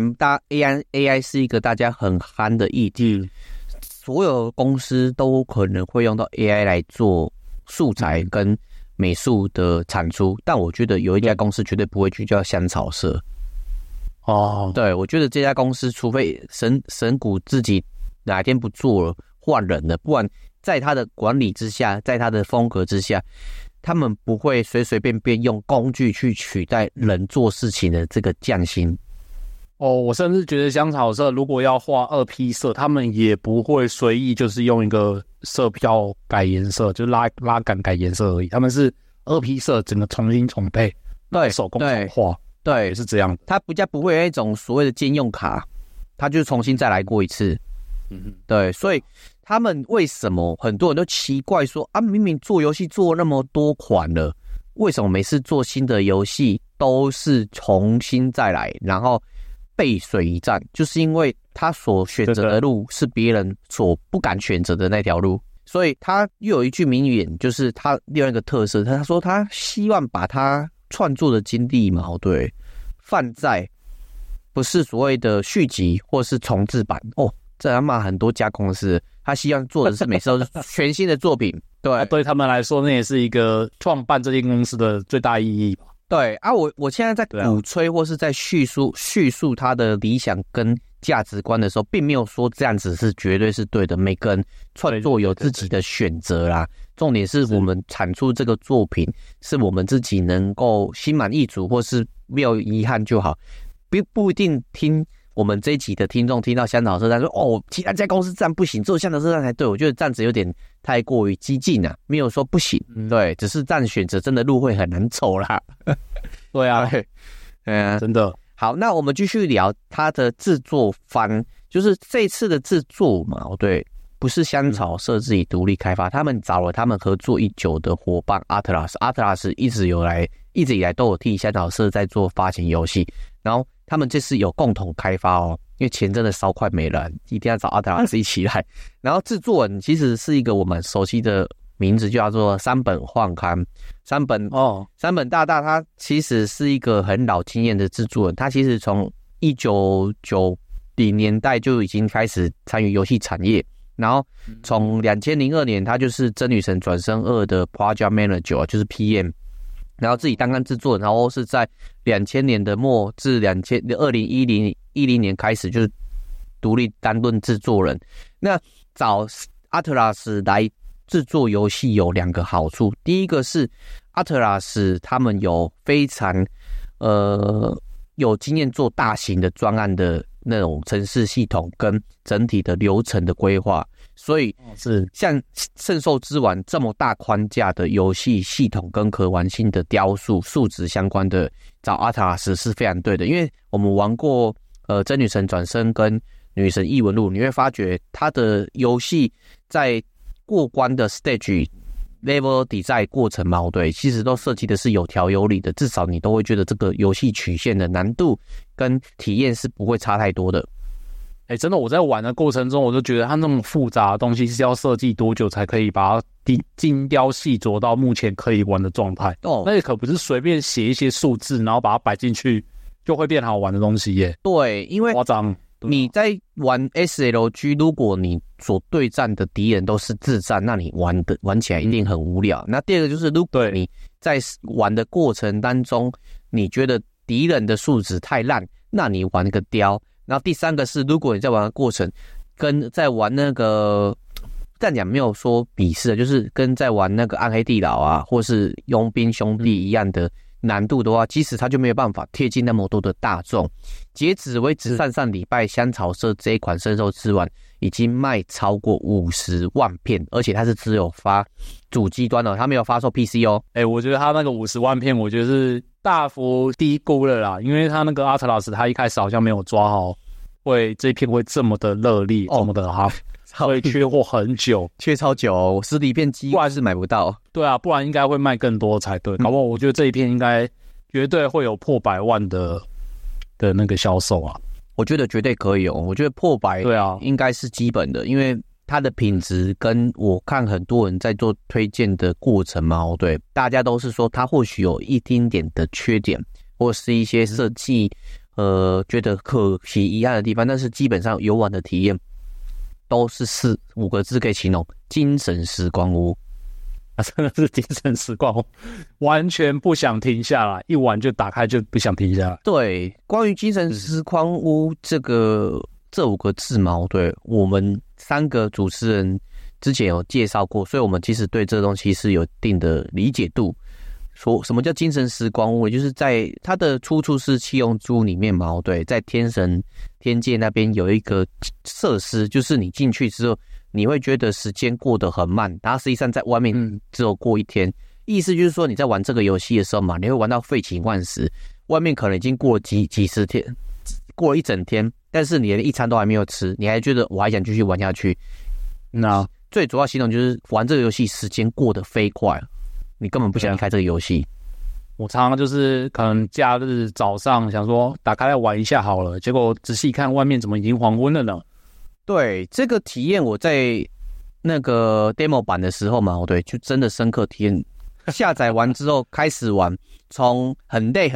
AI 是一个大家很夯的议题，所有公司都可能会用到 AI 来做素材跟美术的产出，但我觉得有一家公司绝对不会去叫香草社。哦，对，我觉得这家公司除非神谷自己哪天不做了换人了，不然在他的管理之下，在他的风格之下，他们不会随随便便用工具去取代人做事情的这个匠心。 我甚至觉得香草社如果要画2P 色，他们也不会随意就是用一个色票改颜色，就拉杆改颜色而已，他们是2P 色整个重新重配， 对， 手工重画，对，是这样的。 他比较不会有一种所谓的兼用卡，他就重新再来过一次。对，所以他们为什么很多人都奇怪说啊，明明做游戏做那么多款了，为什么每次做新的游戏都是重新再来，然后背水一战？就是因为他所选择的路是别人所不敢选择的那条路。所以他又有一句名言，就是他另外一个特色，他说他希望把他创作的经历嘛，对，放在不是所谓的续集或是重制版这他妈很多家公司，他希望做的是每次都是全新的作品。对， 对他们来说，那也是一个创办这间公司的最大意义吧。 对啊，我现在在鼓吹或是在叙述他的理想跟价值观的时候，并没有说这样子是绝对是对的，每个人创作有自己的选择啦。重点是我们产出这个作品，是我们自己能够心满意足，或是没有遗憾就好，不一定听我们这一集的听众听到香草社，他说其他家公司这样不行，只有香草社这样才对。我觉得这样子有点太过于激进了，没有说不行，对，只是这样选择真的路会很难走啦。 对啊，真的。 好，那我们继续聊他的制作方，就是这一次的制作嘛，对，不是香草社自己独立开发，他们找了他们合作已久的伙伴阿特拉斯一直以来都有替香草社在做发行游戏，然后他们这次有共同开发因为钱真的烧快没了，一定要找阿特拉斯一起来。然后制作人其实是一个我们熟悉的名字，就叫做山本晃康。山本大大他其实是一个很老经验的制作人，他其实从1990年代就已经开始参与游戏产业，然后从2002年他就是真女神转生2的 Project Manager， 就是 PM， 然后自己当制作人，然后是在2000年的末至2010年开始就是独立担任制作人。那找阿特拉斯来制作游戏有2个好处，第一个是阿特拉斯他们有非常有经验做大型的专案的那种程式系统跟整体的流程的规划，所以是像圣兽之丸这么大框架的游戏系统跟可玩性的雕塑数值相关的，找阿特拉斯是非常对的。因为我们玩过真女神转生跟女神异闻录，你会发觉它的游戏在过关的 stage level design 过程嘛，对，其实都设计的是有条有理的，至少你都会觉得这个游戏曲线的难度跟体验是不会差太多的。 真的我在玩的过程中，我就觉得它那么复杂的东西是要设计多久才可以把它精雕细琢到目前可以玩的状态哦，那也可不是随便写一些数字，然后把它摆进去就会变好玩的东西耶。 对，因为夸张。 你在玩 SLG， 如果你所对战的敌人都是自战，那你玩起来一定很无聊。那第二个就是，如果你在玩的过程当中，你觉得敌人的素质太烂，那你玩个雕。然后第三个是，如果你在玩的过程跟在玩那个，这样讲没有说鄙视的，就是跟在玩那个暗黑地牢啊，或是佣兵兄弟一样的难度的话，其实它就没有办法贴近那么多的大众。截止为止，上礼拜香草社这一款神兽之丸已经卖超过50万片，而且它是只有发主机端它没有发售 PC 哦。 我觉得它那个50万片，我觉得是大幅低估了啦，因为它那个阿特拉斯，它一开始好像没有抓好，这一片会这么的热烈，这么的哈。会缺货很久， 缺超久哦，实体片几乎是买不到。 对啊，不然应该会卖更多才对。搞不好我觉得这一片应该绝对会有破100万的那个销售啊。 我觉得绝对可以哦，我觉得破100，对啊，应该是基本的，因为它的品质跟我看很多人在做推荐的过程嘛，对，大家都是说它或许有一丁点的缺点，或是一些设计觉得可惜遗憾的地方，但是基本上游玩的体验都是5个字可以形容：精神时光屋。 真的是精神时光屋，完全不想停下来，一玩就打开就不想停下来。 对，关于精神时光屋这5个字嘛，对，我们3个主持人之前有介绍过，所以我们其实对这个东西是有一定的理解度。说什么叫精神时光屋，就是在它的出处是七龙珠里面嘛，对，在天界那边有一个设施，就是你进去之后，你会觉得时间过得很慢，它实际上在外面只有过一天。意思就是说你在玩这个游戏的时候嘛，你会玩到废寝忘食，外面可能已经过了几十天，过了一整天，但是你连一餐都还没有吃，你还觉得我还想继续玩下去。那最主要形容就是玩这个游戏时间过得飞快，你根本不想离开这个游戏。 我常常就是可能假日早上想说打开来玩一下好了，结果仔细看外面怎么已经黄昏了呢？对， 这个体验我在那个 demo 版的时候嘛，对，就真的深刻体验。下载完之后开始玩，从很累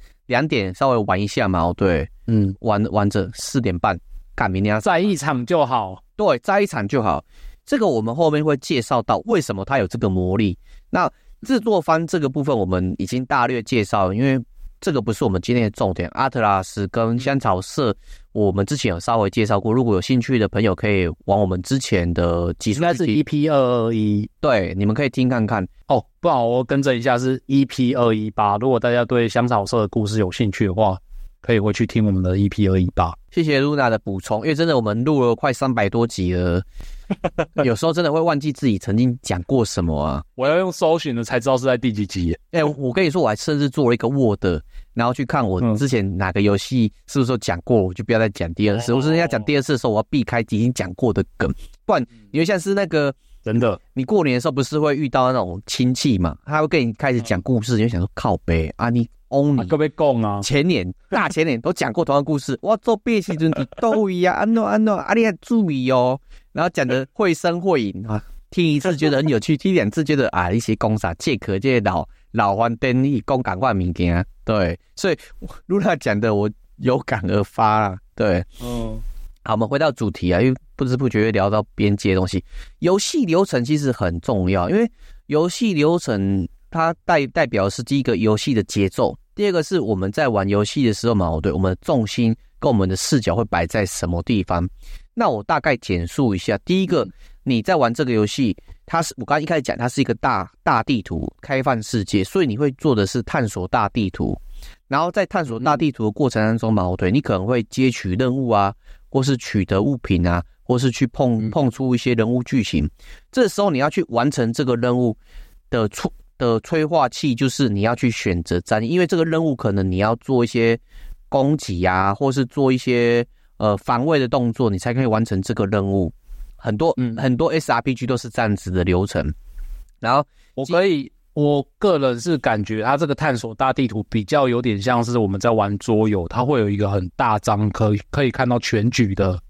2点稍微玩一下嘛，对，玩着4点半，干明天要再一场就好。 对，再一场就好。这个我们后面会介绍到为什么它有这个魔力。那制作方这个部分我们已经大略介绍了，因为这个不是我们今天的重点。阿特拉斯跟香草社我们之前有稍微介绍过，如果有兴趣的朋友可以往我们之前的集数， 应该是 EP221， 对，你们可以听看看哦。不好，我更正一下，是 EP218。如果大家对香草社的故事有兴趣的话，可以回去听我们的 EP218。 谢谢 Luna 的补充，因为真的我们录了快300多集了，有时候真的会忘记自己曾经讲过什么啊。 我要用搜寻的才知道是在第几集。 我跟你说，我还甚至做了一个 Word， 然后去看我之前哪个游戏是不是有讲过，我就不要再讲第二次。或是人家讲第二次的时候，我要避开已经讲过的梗，不然你会像是那个真的， 你过年的时候不是会遇到那种亲戚嘛，他会跟你开始讲故事，你就想说靠北啊你。 各位讲啊， 大前年都讲过同样的故事。我做毕业时阵伫倒位啊，安怎啊，你要注意哦。然后讲的绘声绘影啊，听一次觉得很有趣，听2次觉得啊，一些讲啥借壳这些老番灯你讲赶快物件，对，所以露娜讲的我有感而发啦，对，好，我们回到主题啊，因为不知不觉聊到边界的东西，游戏流程其实很重要，因为游戏流程。它代表的是第一个游戏的节奏，第二个是我们在玩游戏的时候嘛，对，我们的重心跟我们的视角会摆在什么地方。那我大概简述一下，第一个，你在玩这个游戏，我刚刚一开始讲，它是一个大地图开放世界，所以你会做的是探索大地图。然后在探索大地图的过程当中嘛，对，你可能会接取任务啊，或是取得物品啊，或是去碰出一些人物剧情。这时候你要去完成这个任务的催化器，就是你要去选择战役，因为这个任务可能你要做一些攻击啊，或是做一些防卫的动作，你才可以完成这个任务。很多 SRPG 都是这样子的流程。然后我个人是感觉它这个探索大地图比较有点像是我们在玩桌游，它会有一个很大张可以看到全局的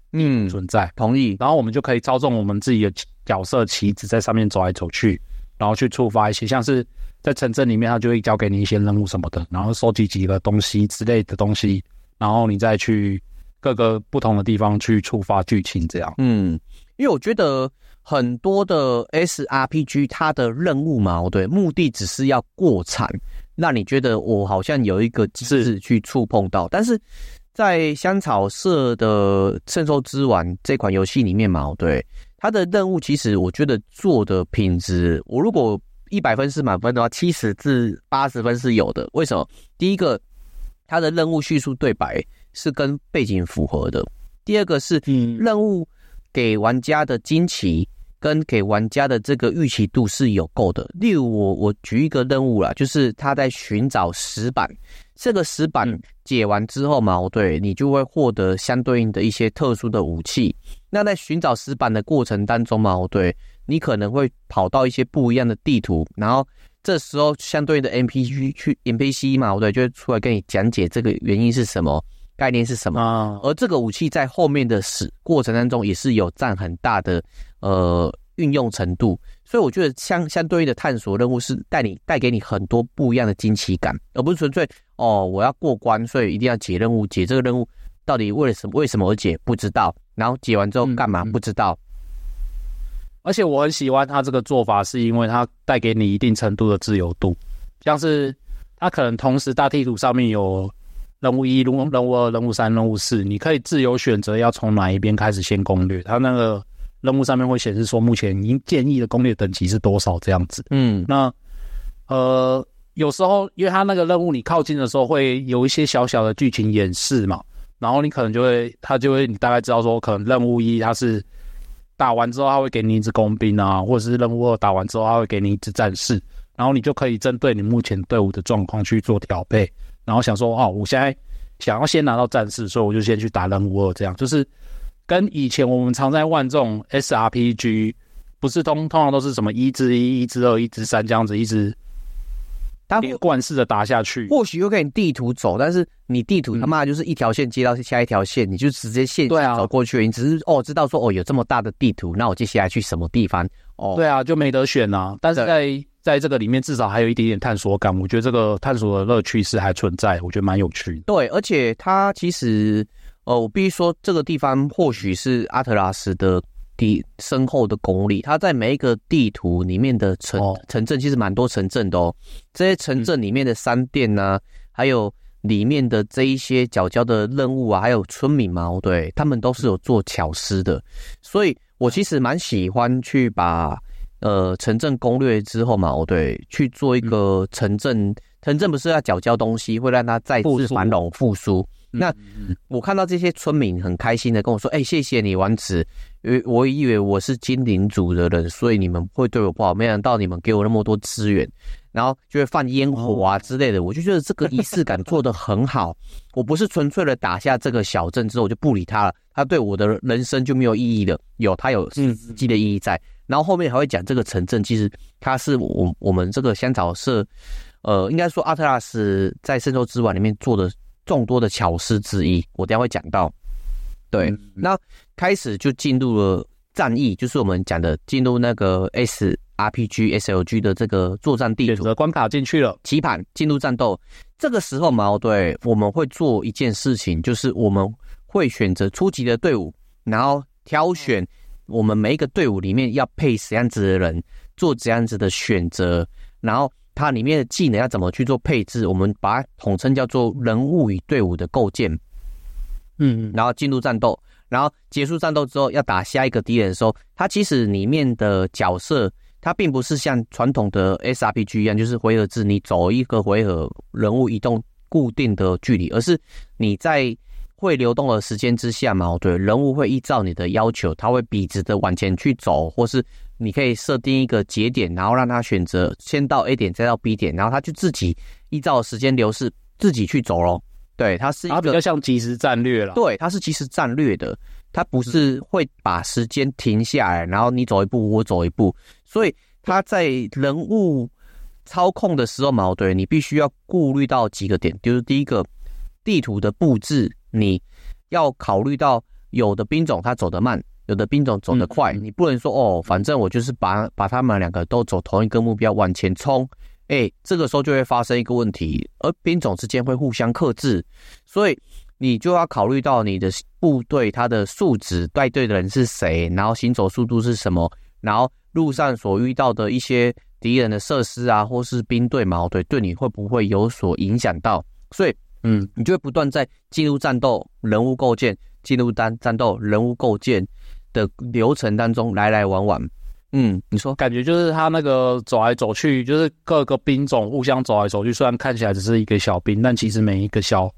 存在。 同意。 然后我们就可以操纵我们自己的角色棋子在上面走来走去，然后去触发一些像是在城镇里面，它就会交给你一些任务什么的，然后收集几个东西之类的东西，然后你再去各个不同的地方去触发剧情这样。 因为我觉得很多的 SRPG 它的任务嘛，对，目的只是要过场，那你觉得我好像有一个机制去触碰到，但是在香草社的《圣兽之丸》这款游戏里面嘛，对，它的任务其实我觉得做的品质，我如果100分是满分的话，70至80分是有的。为什么？第一个，它的任务叙述对白是跟背景符合的；第二个是任务给玩家的惊奇跟给玩家的这个预期度是有够的。例如我举一个任务啦，就是他在寻找石板，这个石板解完之后嘛，对，你就会获得相对应的一些特殊的武器。那在寻找石板的过程当中嘛，对，你可能会跑到一些不一样的地图，然后这时候相对应的 NPC 嘛，对，就会出来跟你讲解这个原因是什么，概念是什么。而这个武器在后面的过程当中也是有占很大的运用程度，所以我觉得相对应的探索任务是带给你很多不一样的惊奇感，而不是纯粹我要过关，所以一定要解任务，解这个任务到底为什么而解不知道，然后解完之后干嘛不知道。 而且我很喜欢他这个做法，是因为他带给你一定程度的自由度，像是他可能同时大地图上面有任务1、任务2、任务3、任务4，你可以自由选择要从哪一边开始先攻略。他那个任务上面会显示说目前已经建议的攻略等级是多少这样子。那有时候因为他那个任务你靠近的时候会有一些小小的剧情演示嘛，然后你可能你大概知道说可能任务1它是打完之后他会给你一支工兵啊，或者是任务2打完之后他会给你一支战士，然后你就可以针对你目前队伍的状况去做调配，然后想说我现在想要先拿到战士，所以我就先去打任务2，这样就是跟以前我们常在玩这种 SRPG 不是通常都是什么1至1、1至2、1至3这样子一直连贯式的打下去。 或许会给你地图走，但是你地图他妈就是一条线接到下一条线，你就直接线走过去，你只是知道说有这么大的地图，那我接下来去什么地方对啊，就没得选啊。但是在这个里面至少还有一点点探索感，我觉得这个探索的乐趣是还存在，我觉得蛮有趣的。 对，而且它其实我必须说这个地方或许是阿特拉斯的深厚的功力，它在每一个地图里面的城镇其实蛮多城镇的这些城镇里面的商店啊，还有里面的这一些角角的任务啊，还有村民嘛，对，他们都是有做巧思的，所以我其实蛮喜欢去把城镇攻略之后嘛，对，去做一个城镇不是要缴交东西，会让它再次繁荣复苏。那我看到这些村民很开心的跟我说谢谢你丸子，因为我以为我是精灵族的人，所以你们会对我不好，没想到你们给我那么多资源，然后就会放烟火啊之类的，我就觉得这个仪式感做得很好。我不是纯粹的打下这个小镇之后我就不理他了，他对我的人生就没有意义了，他有实际的意义在。然后后面还会讲这个城镇其实它是我们这个香草社应该说阿特拉斯在圣兽之丸里面做的众多的巧思之一，我等一下会讲到。对，那开始就进入了战役，就是我们讲的进入那个 SRPG SLG 的这个作战地图， 选择关卡进去了， 棋盘进入战斗。这个时候嘛，对，我们会做一件事情，就是我们会选择初级的队伍，然后挑选我们每一个队伍里面要配怎样子的人，做怎样子的选择，然后它里面的技能要怎么去做配置，我们把它统称叫做人物与队伍的构建。然后进入战斗，然后结束战斗之后要打下一个敌人的时候，它其实里面的角色它并不是像传统的 SRPG 一样，就是回合制，你走一个回合人物移动固定的距离，而是你在会流动的时间之下嘛，对，人物会依照你的要求，它会笔直的往前去走，或是你可以设定一个节点，然后让他选择先到 A 点再到 B 点，然后他就自己依照时间流逝自己去走咯。对，它是一个比较像即时战略啦。 对，它是即时战略的，它不是会把时间停下来，然后你走一步我走一步，所以它在人物操控的时候嘛，对，你必须要顾虑到几个点，就是第一个，地图的布置，你要考虑到有的兵种它走得慢，有的兵种走得快，你不能说反正我就是把他们两个都走同一个目标往前冲，这个时候就会发生一个问题，而兵种之间会互相克制，所以你就要考虑到你的部队它的素质，带队的人是谁，然后行走速度是什么，然后路上所遇到的一些敌人的设施啊，或是兵队矛盾，对你会不会有所影响到？所以你就会不断在进入战斗人物构建、进入战斗人物构建的流程当中来来往往。你说感觉就是他那个走来走去，就是各个兵种互相走来走去，虽然看起来只是一个小兵，但其实每一个小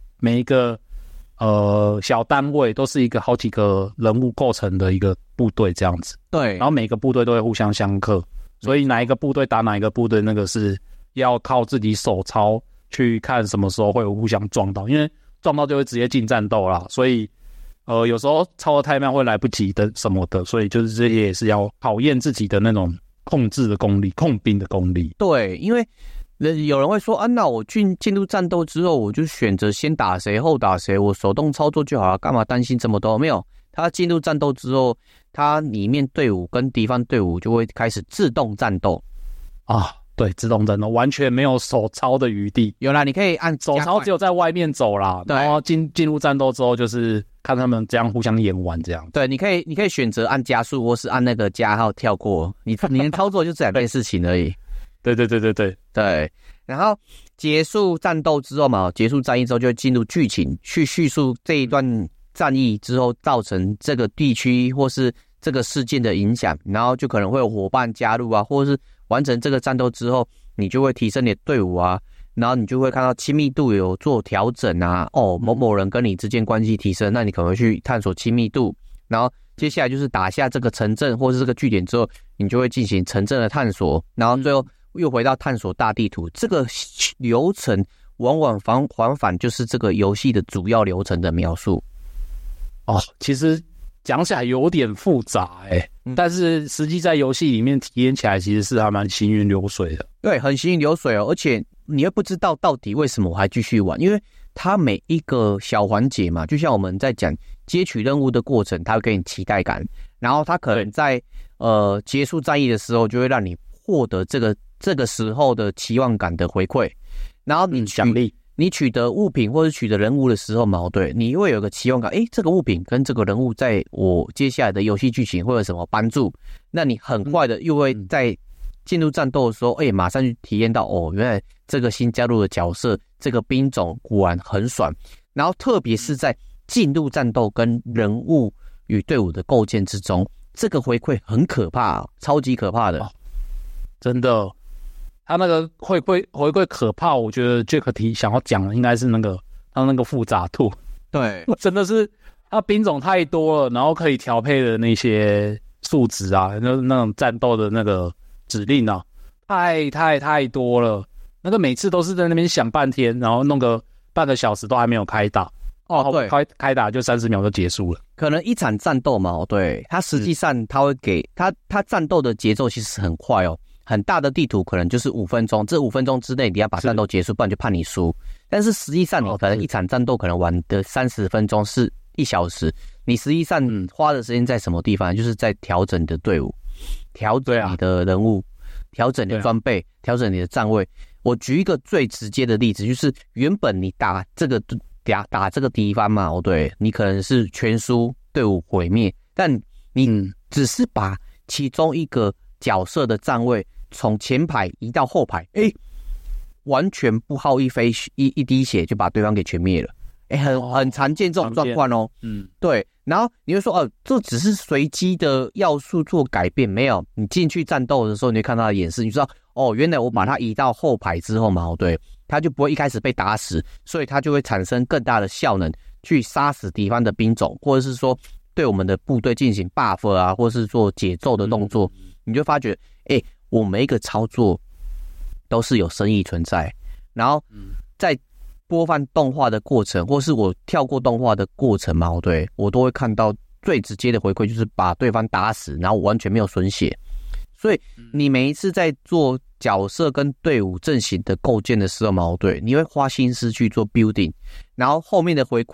单位都是一个好几个人物构成的一个部队这样子。 对， 然后每个部队都会互相相克，所以哪一个部队打哪一个部队，那个是要靠自己手操去看什么时候会有互相撞到，因为撞到就会直接进战斗啦，所以有时候操得太慢会来不及的什么的，所以就是这些也是要考验自己的那种控制的功力、控兵的功力。 对，因为有人会说那我进入战斗之后，我就选择先打谁后打谁，我手动操作就好了，干嘛担心这么多？没有，他进入战斗之后，他里面队伍跟敌方队伍就会开始自动战斗啊。对，自动战斗完全没有手操的余地。 有啦，你可以按手操只有在外面走啦，然后进入战斗之后就是看他们这样互相演完这样。 对，你可以选择按加速或是按那个加号跳过，你的操作就这两件事情而已。 对， 然后结束战斗之后嘛，结束战役之后就进入剧情，去叙述这一段战役之后造成这个地区或是这个事件的影响，然后就可能会有伙伴加入啊，或者是完成这个战斗之后，你就会提升你的队伍啊，然后你就会看到亲密度有做调整啊，某某人跟你之间关系提升，那你可能会去探索亲密度，然后接下来就是打下这个城镇或是这个据点之后，你就会进行城镇的探索，然后最后又回到探索大地图，这个流程往往往返就是这个游戏的主要流程的描述。 其实讲起来有点复杂但是实际在游戏里面体验起来其实是还蛮行云流水的。 对，很行云流水而且你会不知道到底为什么我还继续玩，因为它每一个小环节嘛，就像我们在讲接取任务的过程，它会给你期待感，然后它可能在结束战役的时候就会让你获得这个时候的期望感的回馈，然后你取得物品或者取得人物的时候嘛，对，你会有个期望感，这个物品跟这个人物在我接下来的游戏剧情会有什么帮助？那你很快的又会在进入战斗的时候，马上去体验到原来这个新加入的角色，这个兵种果然很爽。然后特别是在进入战斗跟人物与队伍的构建之中，这个回馈很可怕，超级可怕的， 真的。他那个回馈可怕，我觉得 Jack 想要讲的应该是他那个复杂度。 对， 真的是他兵种太多了，然后可以调配的那些数值啊，那种战斗的那个指令啊，太多了。那个每次都是在那边想半天，然后弄个半个小时都还没有开打。对，开打就30秒就结束了。 可能一场战斗嘛，对，他实际上他会给他战斗的节奏其实很快很大的地图可能就是5分钟，这5分钟之内你要把战斗结束，不然就判你输。但是实际上你可能一场战斗可能玩的30分钟是1小时，你实际上花的时间在什么地方？就是在调整你的队伍，调整你的人物，调整你的装备，调整你的站位。我举一个最直接的例子，就是原本你打这个敌方嘛，对，你可能是全输，队伍毁灭，但你只是把其中一个角色的站位从前排移到后排，完全不耗一滴血就把对方给全灭了，很常见这种状况对。然后你会说这只是随机的要素做改变，没有，你进去战斗的时候，你会看到他的演示，你知道原来我把它移到后排之后嘛，对，他就不会一开始被打死，所以他就会产生更大的效能去杀死敌方的兵种，或者是说对我们的部队进行 buff 啊，或是做节奏的动作，你就发觉我每一个操作都是有深意存在。然后在播放动画的过程，或是我跳过动画的过程嘛，对，我都会看到最直接的回馈就是把对方打死，然后完全没有损血。所以你每一次在做角色跟队伍阵型的构建的时候嘛，对，你会花心思去做 building， 然后后面的回馈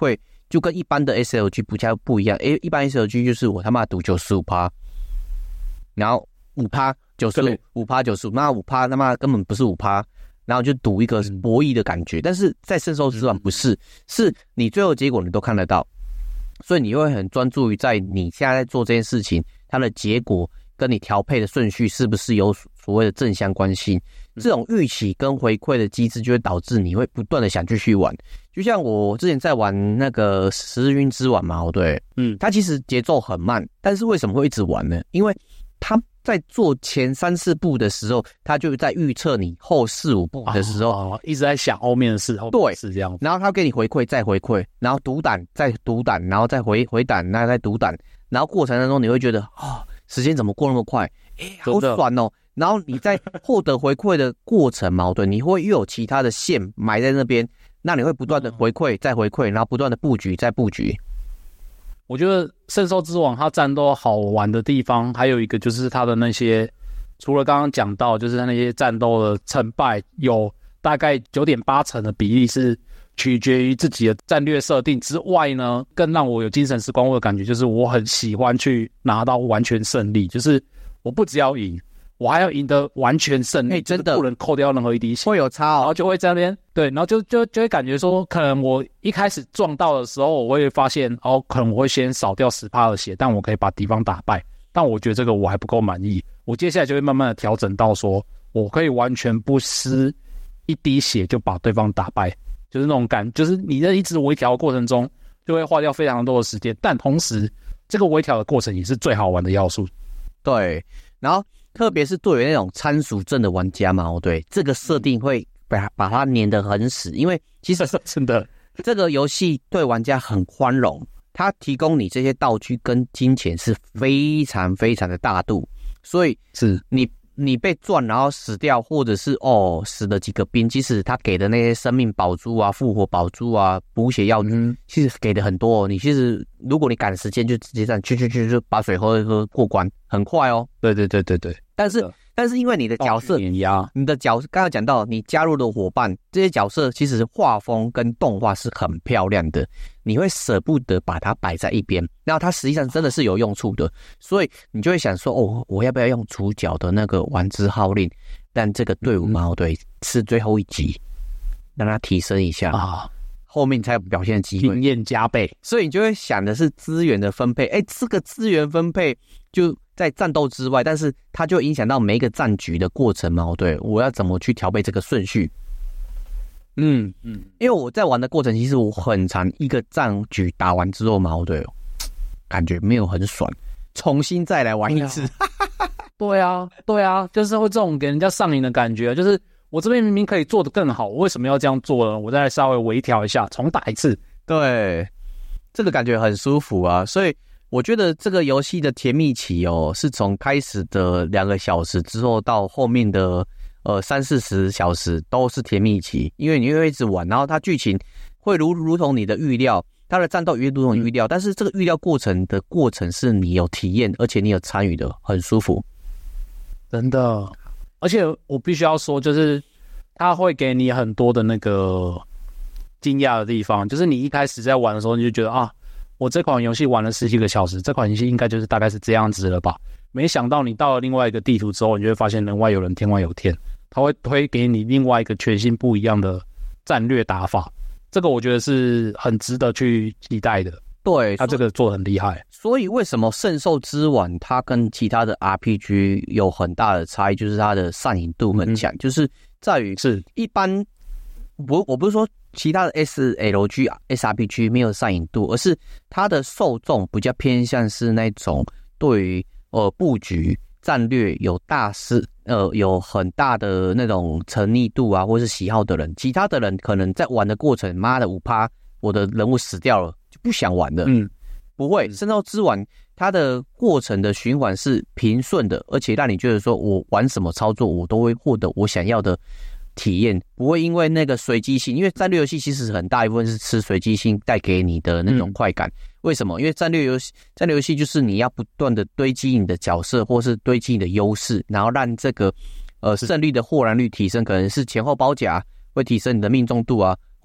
就跟一般的 SLG 不一样。一般 SLG 就是我他妈赌 95%， 然后 5%、95%、5%、95%，那 5% 他妈根本不是 5%， 然后就赌一个博弈的感觉。但是在圣兽之王不是，是你最后结果你都看得到，所以你会很专注于在你现在在做这件事情，它的结果跟你调配的顺序是不是有所谓的正相关性。这种预期跟回馈的机制就会导致你会不断的想继续玩。就像我之前在玩那个十日晕之丸嘛，对，它其实节奏很慢，但是为什么会一直玩呢？因为它在做前3、4步的时候，它就在预测你后4、5步的时候， 一直在想后面的事，对，是这样。 然后它给你回馈，再回馈，然后读胆，再读胆，然后再回胆，然后再读胆，然后过程当中你会觉得时间怎么过那么快？好爽哦！然后你在获得回馈的过程矛盾，你会又有其他的线埋在那边，那你会不断的回馈，再回馈，然后不断的布局，再布局。 我觉得圣兽之王它战斗好玩的地方，还有一个就是它的那些，除了刚刚讲到，就是它那些战斗的成败，有大概9.8成的比例是取决于自己的战略设定之外呢，更让我有精神时光屋的感觉，就是我很喜欢去拿到完全胜利，就是我不只要赢，我还要赢得完全胜利， 真的不能扣掉任何一滴血， 会有差然后就会在那边对，然后就会感觉说，可能我一开始撞到的时候，我会发现可能我会先少掉10%的血，但我可以把敌方打败，但我觉得这个我还不够满意，我接下来就会慢慢的调整到说，我可以完全不失一滴血就把对方打败，就是那种感，就是你在一直微调的过程中，就会花掉非常多的时间，但同时这个微调的过程也是最好玩的要素。 对，然后特别是对于那种参数正的玩家嘛，对，这个设定会把它粘得很死，因为其实真的这个游戏对玩家很宽容，它提供你这些道具跟金钱是非常非常的大度，所以是你被赚然后死掉，或者是死了几个兵，其实他给的那些生命宝珠啊、复活宝珠啊、补血药，其实给的很多你其实如果你赶时间就直接这样去就把水喝一喝过关，很快哦。 对。 但是因为你的角色，刚才讲到你加入的伙伴，这些角色其实画风跟动画是很漂亮的，你会舍不得把它摆在一边，然后它实际上真的是有用处的，所以你就会想说，我要不要用主角的那个丸之号令？但这个队伍嘛，对，是最后一集，让它提升一下后面才有表现的机会， 经验加倍， 所以你就会想的是资源的分配。这个资源分配就在战斗之外，但是它就影响到每一个战局的过程嘛。对，我要怎么去调配这个顺序？因为我在玩的过程，其实我很长一个战局打完之后嘛，对，感觉没有很爽，重新再来玩一次。 对啊，就是会这种给人家上瘾的感觉，就是我这边明明可以做得更好，我为什么要这样做呢？我再稍微微调一下，重打一次。对， 这个感觉很舒服啊。所以我觉得这个游戏的甜蜜期是从开始的2个小时之后到后面的30-40小时都是甜蜜期，因为你会一直玩，然后它剧情会如同你的预料，它的战斗也如同你预料，但是这个预料过程是你有体验，而且你有参与的，很舒服。 真的，而且我必须要说，就是它会给你很多的那个惊讶的地方，就是你一开始在玩的时候，你就觉得我这款游戏玩了10几个小时，这款游戏应该就是大概是这样子了吧？没想到你到了另外一个地图之后，你就会发现人外有人，天外有天，它会推给你另外一个全新不一样的战略打法，这个我觉得是很值得去期待的。 对， 它这个做得很厉害。 所以为什么圣兽之丸它跟其他的 RPG 有很大的差异，就是它的上瘾度很强，就是在于是一般我不是说其他的 SLG、SRPG 没有上瘾度，而是它的受众比较偏向是那种对于布局战略有很大的那种沉溺度啊，或是喜好的人。其他的人可能在玩的过程，妈的5%，我的人物死掉了就不想玩了。不会，圣兽之丸它的过程的循环是平顺的，而且让你觉得说我玩什么操作我都会获得我想要的体验，不会因为那个随机性，因为战略游戏其实很大一部分是吃随机性带给你的那种快感。为什么？因为战略游戏就是你要不断的堆积你的角色，或是堆积你的优势，然后让这个胜率的获然率提升，可能是前后包夹会提升你的命中度啊，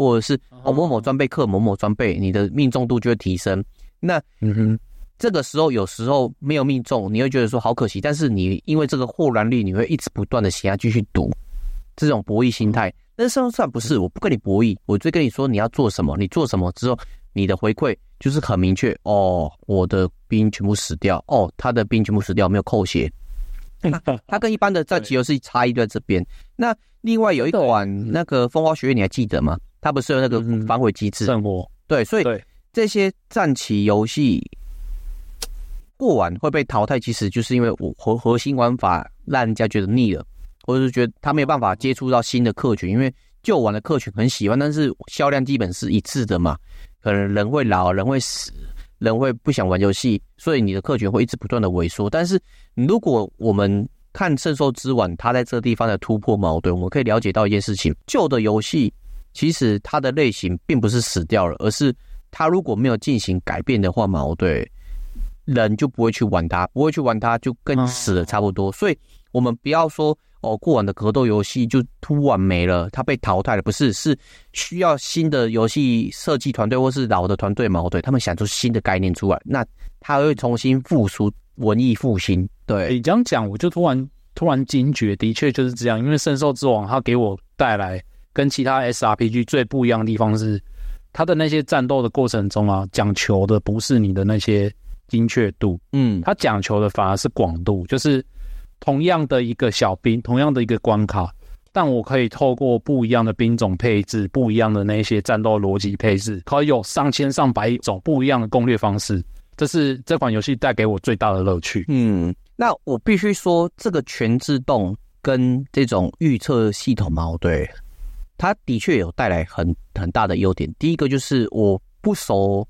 或者是某某装备克某某装备，你的命中度就会提升。那这个时候有时候没有命中，你会觉得说好可惜，但是你因为这个获燃率，你会一直不断的想要继续赌，这种博弈心态。但是圣斗士不是，我不跟你博弈，我就跟你说你要做什么，你做什么之后，你的回馈就是很明确哦，我的兵全部死掉，哦，他的兵全部死掉，没有扣血。它跟一般的战棋游戏差异在这边。那另外有一款那个风花雪月，你还记得吗？它不是有那个反悔机制？ 圣火。 对，所以这些战棋游戏过完会被淘汰，其实就是因为我核心玩法让人家觉得腻了，或者是觉得他没有办法接触到新的客群，因为旧玩的客群很喜欢，但是销量基本是一致的嘛，可能人会老，人会死，人会不想玩游戏，所以你的客群会一直不断的萎缩。但是如果我们看圣兽之碗它在这个地方的突破矛盾，我们可以了解到一件事情，旧的游戏其实它的类型并不是死掉了，而是它如果没有进行改变的话，矛盾人就不会去玩它，不会去玩它就跟死了差不多。所以我们不要说过往的格斗游戏就突然没了，它被淘汰了，不是，是需要新的游戏设计团队或是老的团队矛盾，他们想出新的概念出来，那它会重新复苏，文艺复兴。对， 你这样讲，我就突然惊觉，的确就是这样。因为圣兽之王它给我带来跟其他 SRPG 最不一样的地方是，它的那些战斗的过程中啊，讲求的不是你的那些精确度，它讲求的反而是广度，就是同样的一个小兵，同样的一个关卡，但我可以透过不一样的兵种配置，不一样的那些战斗逻辑配置，可以有上千上百种不一样的攻略方式，这是这款游戏带给我最大的乐趣。 那我必须说，这个全自动跟这种预测系统嘛，对，它的确有带来很大的优点。第一个就是我不熟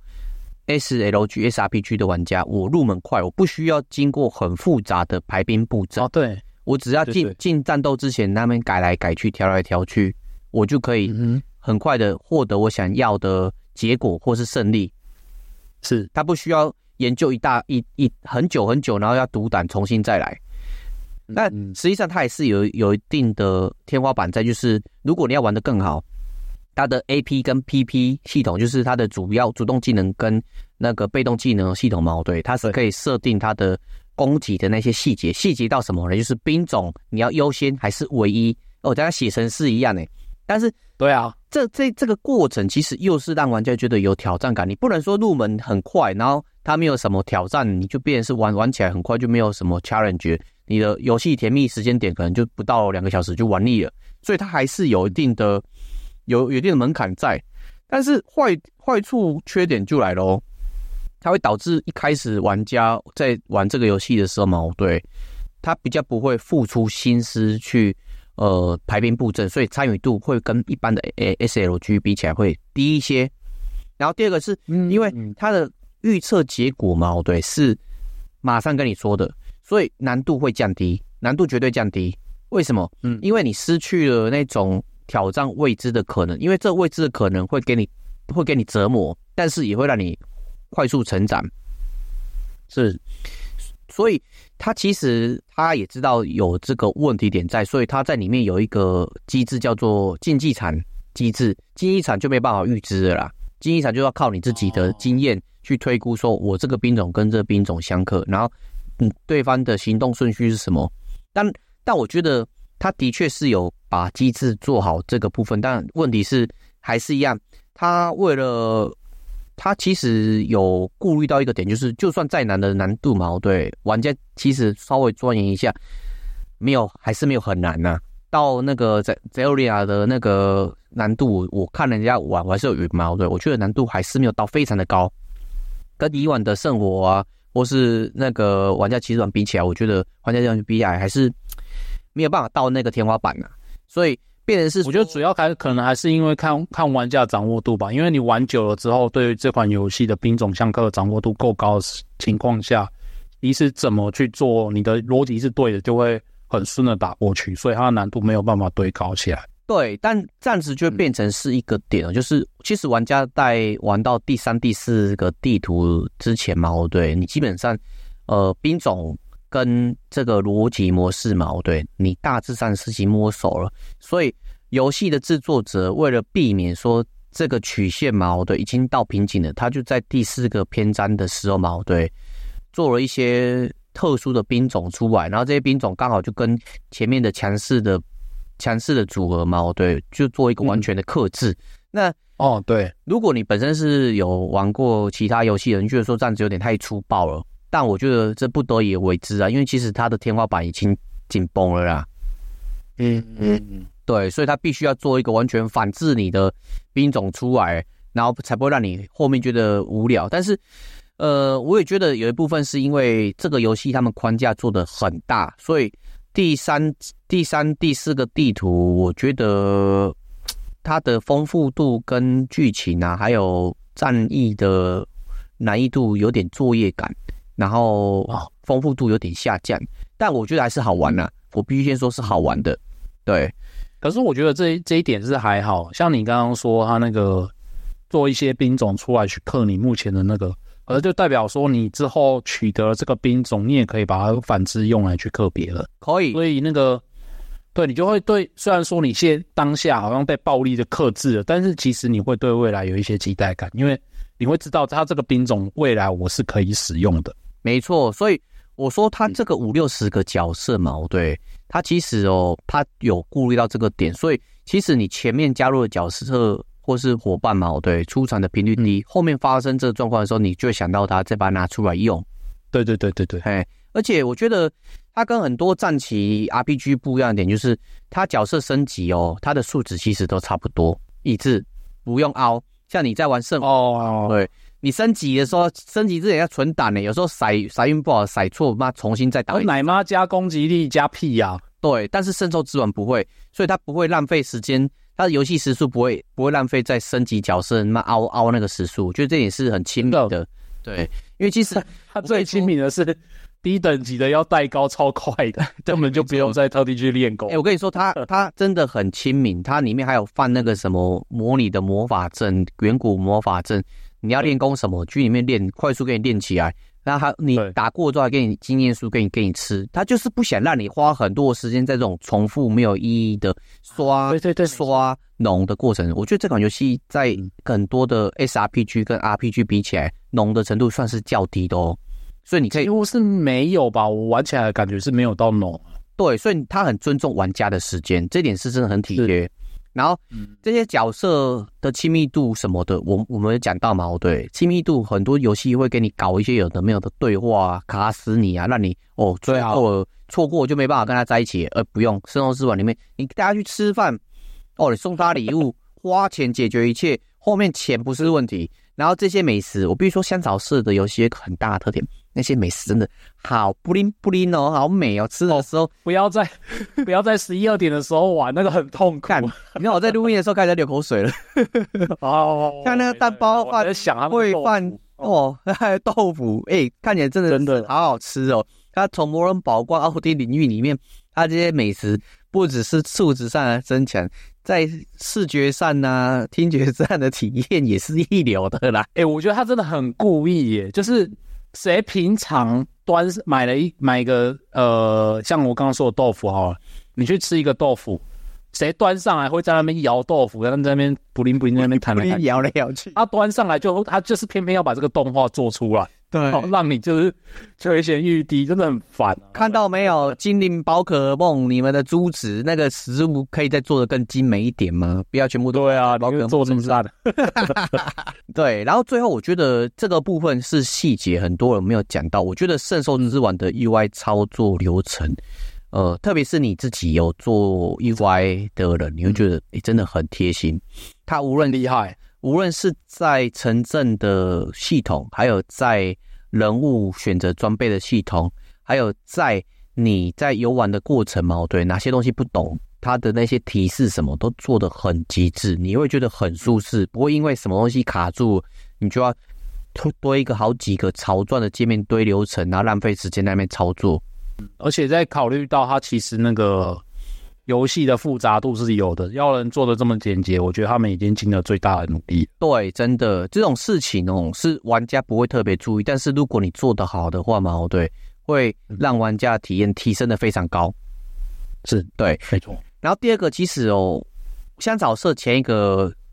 SRPG 的玩家，我入门快，我不需要经过很复杂的排兵布阵。 对， 我只要进战斗之前，那边改来改去，调来调去，我就可以很快的获得我想要的结果或是胜利。 是， 他不需要研究很久很久，然后要读胆重新再来。但实际上它也是有一定的天花板在，就是如果你要玩得更好，它的 AP 跟 PP 系统，就是它的主动技能跟那个被动技能系统嘛，对，它是可以设定它的攻击的那些细节到什么呢？就是兵种你要优先还是唯一？大家写成是一样的，但是对啊， 这个过程其实又是让玩家觉得有挑战感。你不能说入门很快，然后它没有什么挑战，你就变成是玩起来很快就没有什么 challenge， 你的游戏甜蜜时间点可能就不到2个小时就玩腻了。所以它还是有一定的门槛在。但是坏处缺点就来咯，它会导致一开始玩家在玩这个游戏的时候嘛，对，他比较不会付出心思去排兵布阵，所以参与度会跟一般的 SLG 比起来会低一些。然后第二个是因为它的预测结果嘛，对，是马上跟你说的，所以难度会降低，难度绝对降低。为什么？因为你失去了那种挑战未知的可能，因为这未知的可能会给你折磨，但是也会让你快速成长。是，所以他其实他也知道有这个问题点在，所以他在里面有一个机制叫做竞技场机制。竞技场就没办法预知了啦，竞技场就要靠你自己的经验去推估，说我这个兵种跟这个兵种相克，然后对方的行动顺序是什么。但我觉得他的确是有把机制做好这个部分，但问题是还是一样，他其实有顾虑到一个点，就是就算再难的难度嘛，对，玩家其实稍微钻研一下，还是没有很难啊。到那个Zeolia 的那个难度，我看人家玩，我还是有云嘛，对，我觉得难度还是没有到非常的高，跟以往的圣火啊，或是那个玩家骑士团比起来，我觉得玩家骑士团比起来还是没有办法到那个天花板啊，所以变成是我觉得主要可能还是因为看玩家掌握度吧，因为你玩久了之后，对于这款游戏的兵种相克的掌握度够高的情况下，你是怎么去做，你的逻辑是对的，就会很顺的打过去，所以它的难度没有办法堆高起来。 对，但这样子就会变成是一个点就是其实玩家在玩到第3、第4个地图之前嘛，对，你基本上兵种跟这个逻辑模式嘛，对，你大致上是已经摸熟了，所以游戏的制作者为了避免说这个曲线嘛，对，已经到瓶颈了。他就在第4个篇章的时候嘛，对，做了一些特殊的兵种出来，然后这些兵种刚好就跟前面的强势的组合嘛，对，就做一个完全的克制。那对， 如果你本身是有玩过其他游戏的人，觉得说这样子有点太粗暴了，但我觉得这不得已为之啊，因为其实它的天花板已经紧绷了啦。对，所以他必须要做一个完全反制你的兵种出来，然后才不会让你后面觉得无聊。但是我也觉得有一部分是因为这个游戏他们框架做得很大，所以第三、第4个地图，我觉得它的丰富度跟剧情啊，还有战役的难易度有点作业感，然后丰富度有点下降，但我觉得还是好玩啊，我必须先说是好玩的。对， 可是我觉得这一点是还好，像你刚刚说他那个做一些兵种出来去克你目前的那个，而就代表说你之后取得了这个兵种，你也可以把它反制用来去克别人， 可以。 所以那个对你就会对，虽然说你当下好像被暴力的克制了，但是其实你会对未来有一些期待感，因为你会知道它这个兵种未来我是可以使用的。 没错，所以我说他这个50-60个角色嘛，对，他其实他有顾虑到这个点，所以其实你前面加入的角色或是伙伴嘛，对，出场的频率低，后面发生这个状况的时候，你就会想到他，再把它拿出来用。 对， 而且我觉得它跟很多战棋 RPG 不一样的点，就是它角色升级它的数值其实都差不多，一致，不用凹。像你在玩圣对，你升级的时候，升级之前要存档有时候骰运不好，骰错，妈重新再打。 奶妈加攻击力加屁呀！ 对，但是圣兽之丸不会，所以它不会浪费时间，它的游戏时速不会浪费在升级角色妈凹那个时速，我觉得这也是很亲民的。对，因为其实它最亲民的是低等级的要带高超快的，根本就不用再特地去练功。 我跟你说，它真的很亲民，它里面还有放那个什么模拟的魔法阵、远古魔法阵，你要练功什么，去里面练，快速给你练起来。然后你打过之后还给你经验书给你吃，他就是不想让你花很多时间在这种重复没有意义的刷农的过程。我觉得这款游戏在很多的 SRPG 跟 RPG 比起来，农的程度算是较低的所以你可以几乎是没有吧，我玩起来的感觉是没有到农。 对，所以他很尊重玩家的时间，这点是真的很体贴。然后这些角色的亲密度什么的，我们讲到嘛，对，亲密度很多游戏会给你搞一些有的没有的对话啊，卡死你啊，让你最后错过就没办法跟他在一起。不用，圣兽之丸里面你带他去吃饭，你送他礼物，花钱解决一切，后面钱不是问题。然后这些美食，我必须说香草社的游戏有一个很大的特点，那些美食真的好不灵不灵好美吃的时候不要在11、2点的时候玩，那个很痛苦。 你看我在录音的时候开始流口水了。像那个蛋包饭、烩饭还有豆腐，看起来真的好好吃哦。它从魔人宝冠奥丁领域里面，它这些美食不只是数值上的增强，在视觉上啊、听觉上的体验也是一流的啦。 我觉得他真的很故意耶，就是谁平常买一个像我刚刚说的豆腐好了，你去吃一个豆腐，谁端上来会在那边摇豆腐，在那边不灵不灵在那边弹来弹去， 摇来摇去。 他端上来他就是偏偏要把这个动画做出来。对，让你就是垂涎欲滴，真的很烦。 看到没有，精灵宝可梦，你们的珠子那个食物可以再做得更精美一点吗？不要全部都对啊，宝可梦做这么大的。 对，然后最后我觉得这个部分是细节，很多人没有讲到。我觉得圣兽之丸的 UI 操作流程，特别是你自己有做 UI 的人，你会觉得真的很贴心。它无论厉害。 无论是在城镇的系统，还有在人物选择装备的系统，还有在你在游玩的过程嘛，对，哪些东西不懂，它的那些提示什么都做得很极致，你会觉得很舒适，不会因为什么东西卡住，你就要多一个好几个草状的界面堆流程，然后浪费时间在那边操作。 而且在考虑到它其实那个游戏的复杂度是有的，要能做的这么简洁，我觉得他们已经尽了最大的努力。 对，真的这种事情是玩家不会特别注意，但是如果你做得好的话嘛，对，会让玩家的体验提升的非常高。是对， 没错。 然后第二个，其实香草社前一个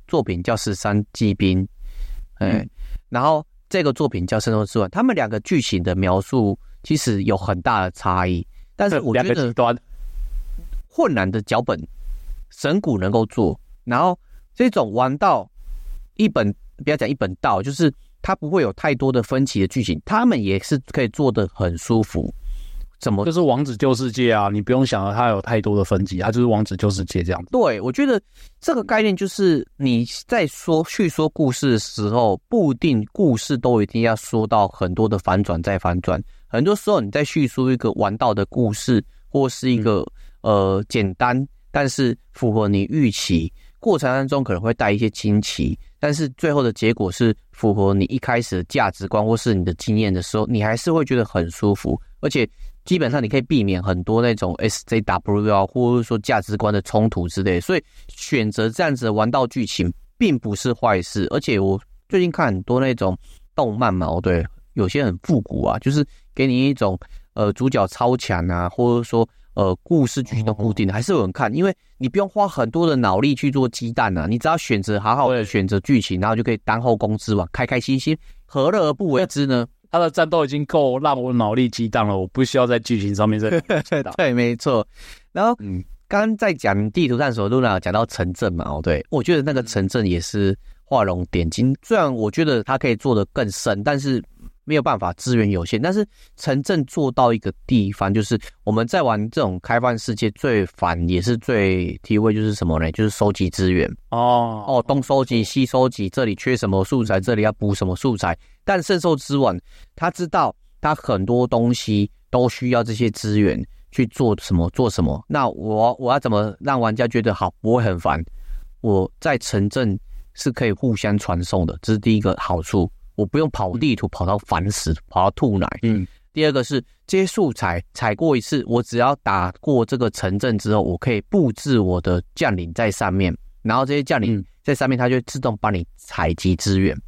作品叫《13骑兵》，然后这个作品叫《圣斗士传》，他们两个剧情的描述其实有很大的差异，但是我觉得混乱的脚本神谷能够做，然后这种玩到一本，不要讲一本道，就是它不会有太多的分歧的剧情，他们也是可以做得很舒服。怎么就是王子救世界啊？你不用想了，它有太多的分级，它就是王子救世界这样子。 对，我觉得这个概念就是你在叙说故事的时候，不一定故事都一定要说到很多的反转再反转。很多时候你在叙述一个玩到的故事，或是一个简单但是符合你预期，过程当中可能会带一些惊奇，但是最后的结果是符合你一开始的价值观或是你的经验的时候，你还是会觉得很舒服，而且基本上你可以避免很多那种 SJW 啊，或者说价值观的冲突之类，所以选择这样子的玩到剧情并不是坏事。而且我最近看很多那种动漫嘛，对，有些很复古啊，就是给你一种主角超强啊，或者说故事剧情都固定的，还是有人看，因为你不用花很多的脑力去做鸡蛋啊，你只要选择好好的选择剧情，然后就可以当后宫之王，开开心心，何乐而不为之呢？ 他的战斗已经够让我脑力激荡了，我不需要在剧情上面再对，没错。然后刚刚在讲地图探索路上讲到城镇嘛，对，我觉得那个城镇也是画龙点睛，虽然我觉得它可以做得更深，但是没有办法，资源有限。但是城镇做到一个地方，就是我们在玩这种开放世界最烦也是最体会就是什么呢？就是收集资源东收集西收集，这里缺什么素材，这里要补什么素材。但圣兽之王他知道他很多东西都需要这些资源去做什么，那我要怎么让玩家觉得好，不会很烦？我在城镇是可以互相传送的，这是第一个好处。我不用跑地图跑到烦死，跑到吐奶。第二个是这些素材采过一次，我只要打过这个城镇之后，我可以布置我的将领在上面，然后这些将领在上面，它就会自动帮你采集资源。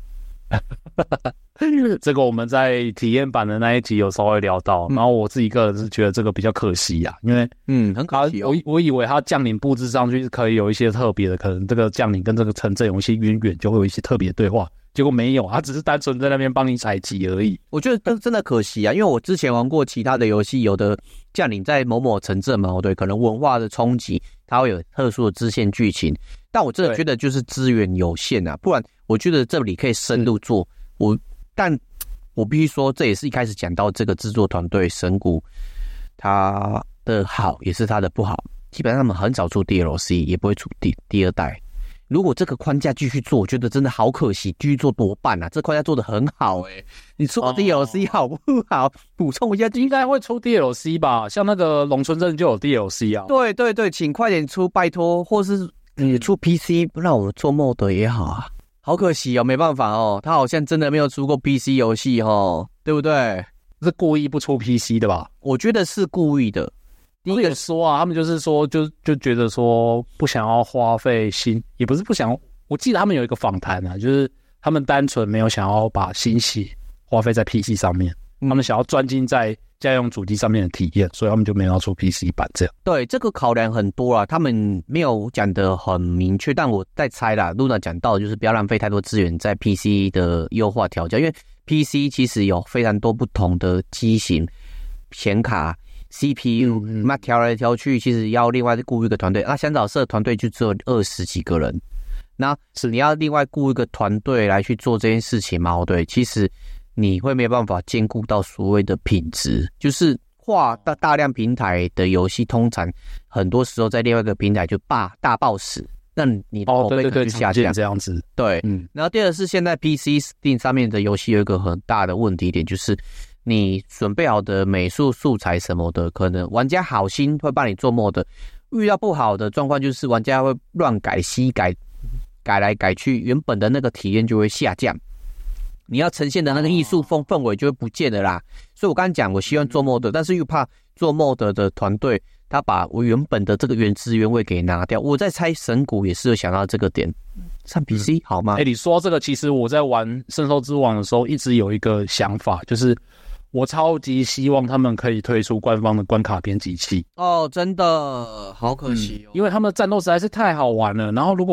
这个我们在体验版的那一集有稍微聊到，然后我自己个人是觉得这个比较可惜啊，因为很可惜哦。 我以为他将领布置上去是可以有一些特别的，可能这个将领跟这个城镇有一些渊源，就会有一些特别的对话。结果没有，他只是单纯在那边帮你采集而已。 我觉得真的可惜啊，因为我之前玩过其他的游戏，有的将领在某某城镇嘛，对，可能文化的冲击，它会有特殊的支线剧情。但我真的觉得就是资源有限啊，不然我觉得这里可以深入做。但我必须说，这也是一开始讲到这个制作团队神谷，他的好也是他的不好。基本上他们很少出 DLC， 也不会出第二代。如果这个框架继续做，我觉得真的好可惜，继续做多半啊！这框架做得很好你出 DLC 好不好？补充一下， 应该会出 DLC 吧？像那个龙村镇就有 DLC 啊。 对对对，请快点出，拜托，或是出 PC， 让我们做 mod 也好啊。好可惜没办法他好像真的没有出过 PC 游戏对不对？ 是故意不出 PC 的吧？ 我觉得是故意的。 第一个说啊，他们就是说，就觉得说不想要花费心，也不是不想。我记得他们有一个访谈啊，就是他们单纯没有想要把心血花费在 PC 上面，他们想要专精在家用主机上面的体验，所以他们就没有要出 PC 版这样。 对，这个考量很多啦，他们没有讲得很明确，但我在猜啦。Luna 讲到就是不要浪费太多资源在 PC 的优化调教，因为 PC 其实有非常多不同的机型、显卡。CPU 那调来调去，其实要另外雇一个团队。那香草社团队就只有20几个人，那是你要另外雇一个团队来去做这件事情嘛？对，其实你会没有办法兼顾到所谓的品质，就是画大量平台的游戏，通常很多时候在另外一个平台就大爆死，那你的口碑可能就下降这样子。 对，然后第二个是现在 PC Steam 上面的游戏有一个很大的问题点，就是你准备好的美术素材什么的，可能玩家好心会帮你做 mod， 遇到不好的状况就是玩家会乱改西改来改去，原本的那个体验就会下降，你要呈现的那个艺术氛围就会不见了啦。所以我刚刚讲我希望做 mod， 但是又怕做 mod 的团队他把我原本的这个原汁原味给拿掉。我在猜神谷也是有想到这个点，上 PC 好吗？ 你说到这个，其实我在玩圣兽之王的时候一直有一个想法，就是我超级希望他们可以推出官方的关卡编辑器。 真的好可惜因为他们的战斗实在是太好玩了。然后如果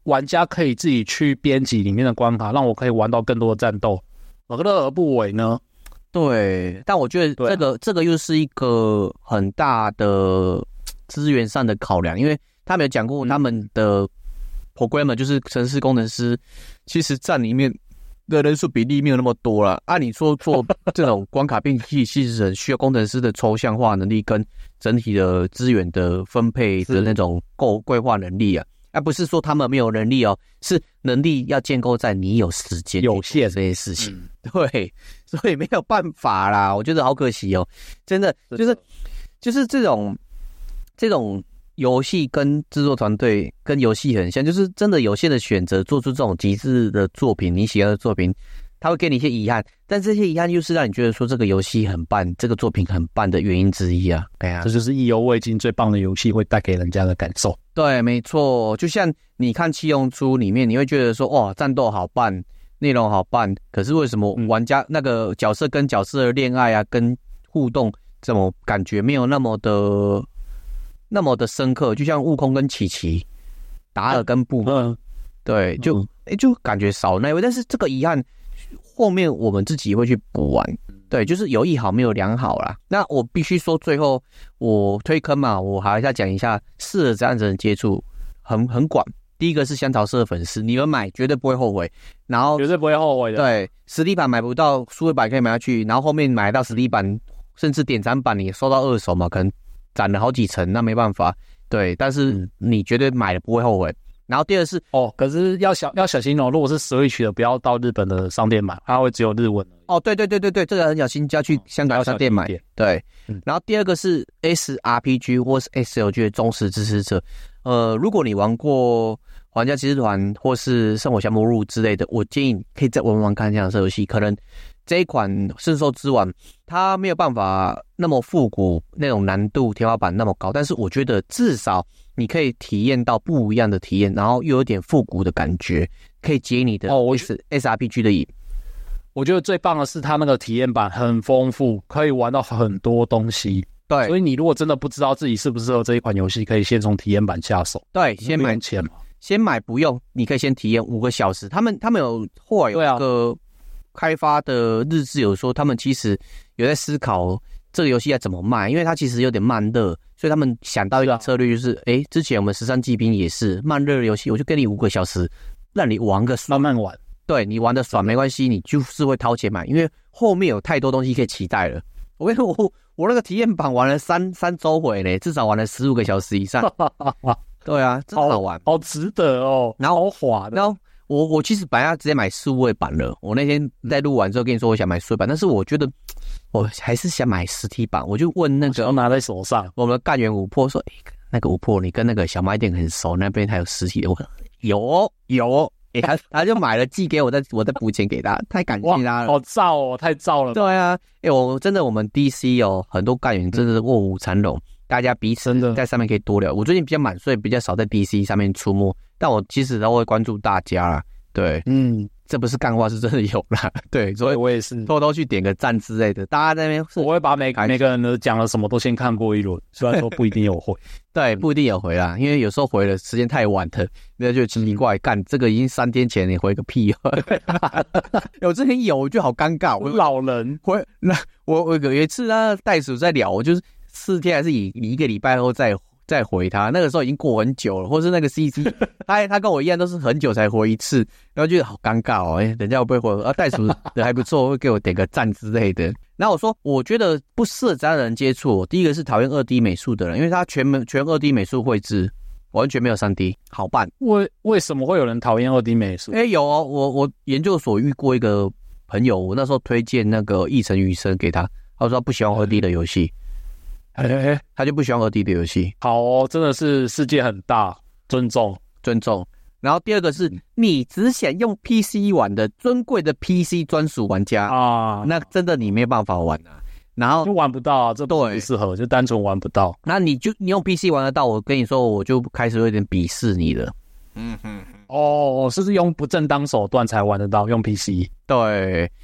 玩家可以自己去编辑里面的关卡，让我可以玩到更多的战斗，何乐而不为呢？ 对，但我觉得这个又是一个很大的资源上的考量，因为他们有讲过他们的 programmer 就是程式工程师，其实占里面的人数比例没有那么多啦。按你说做这种关卡编辑器，其实很需要工程师的抽象化能力跟整体的资源的分配的那种规划能力啊。而不是说他们没有能力哦，是能力要建构在你有时间有限这些事情。对，所以没有办法啦，我觉得好可惜哦，真的就是这种游戏跟制作团队跟游戏很像，就是真的有限的选择做出这种极致的作品，你喜欢的作品，它会给你一些遗憾，但这些遗憾又是让你觉得说这个游戏很棒，这个作品很棒的原因之一啊。对啊， 这就是意犹未尽最棒的游戏会带给人家的感受。 对，没错，就像你看《七龙珠》里面，你会觉得说哇，战斗好棒，内容好棒，可是为什么玩家那个角色跟角色的恋爱啊，跟互动，怎么感觉没有那么的深刻？就像悟空跟琪琪，达尔跟布嘛，对，就感觉少那一位。但是这个遗憾，后面我们自己会去补完。对，就是有一好没有两好啦。那我必须说，最后我推坑嘛，我还要讲一下适合这样子的接触很广。第一个是香草社的粉丝，你们买绝对不会后悔，然后绝对不会后悔的。 对，实体版买不到，数位版可以买下去，然后后面买到实体版，甚至典藏版你收到二手嘛，可能攒了好几层，那没办法。对，但是你绝对买了不会后悔。然后第二是可是要小心哦，如果是 Switch 的，不要到日本的商店买，它会只有日文而已。 对，这个很小心，就要去香港商店买。对，然后第二个是 SRPG 或是 SLG 的忠实支持者。如果你玩过玩家骑士团或是圣火降魔录之类的，我建议你可以再玩玩看这样的游戏。可能这一款圣兽之王它没有办法那么复古，那种难度天花板那么高，但是我觉得至少你可以体验到不一样的体验，然后又有点复古的感觉，可以解你的SRPG 的瘾。 我觉得最棒的是它那个体验版很丰富，可以玩到很多东西。 对， 所以你如果真的不知道自己适不适合这一款游戏，可以先从体验版下手。 对，先买钱嘛， 先买不用，你可以先体验5个小时。他们有后来有一个开发的日志有说，他们其实有在思考这个游戏要怎么卖，因为它其实有点慢热，所以他们想到一个策略，就是之前我们13骑兵也是慢热的游戏，我就给你5个小时，让你玩个爽， 慢慢玩。 对，你玩的爽没关系，你就是会掏钱买，因为后面有太多东西可以期待了。我跟你说，我那个体验版玩了三周回嘞，至少玩了15个小时以上。对啊，真好玩， 好值得哦， 然后好滑的。 然后我其实本来要直接买数位版了，我那天在录完之后跟你说我想买数位版，但是我觉得我还是想买实体版。我就问那个拿在手上， 我们的干员五破说，那个五破你跟那个小卖店很熟，那边还有实体的。我说有。他就买了寄给我，再补钱给他，太感谢他了。 好燥哦，太燥了。 对啊，我们 DC 很多干员真的是卧虎藏龙，大家彼此在上面可以多聊。我最近比较满，所以比较少在 DC 上面出没，但我其实都会关注大家啦。对，这不是干话，是真的有啦。对，所以我也是偷偷去点个赞之类的。大家在那边， 我会把每个人的讲了什么都先看过一轮，虽然说不一定有回。 对，不一定有回啦，因为有时候回了时间太晚了，那就奇怪，干这个已经3天前，你回个屁我之前我就好尴尬，我老人回那我有一次呢，袋鼠在聊，我就是4天还是以1个礼拜后再回他，那个时候已经过很久了，或是那个 CC 他跟我一样都是很久才回一次，然后觉得好尴尬哦，人家会不会回袋鼠的还不错，会给我点个赞之类的。然后我说我觉得不适合这样的人接触，第一个是讨厌 2D 美术的人，因为他全 2D 美术绘制，完全没有 3D 好办。 为什么会有人讨厌 2D 美术？ 有哦，我研究所遇过一个朋友，我那时候推荐那个异尘余生给他，他说他不喜欢 2D 的游戏。他就不喜欢2D 的游戏。 好哦，真的是世界很大，尊重。 然后第二个是你只想用 PC 玩的尊贵的 PC 专属玩家啊，那真的你没办法玩啊，然后就玩不到啊，这不适合，就单纯玩不到。 那你用 PC 玩得到，我跟你说，我就开始有点鄙视你了。是是用不正当手段才玩得到，用 PC。 对。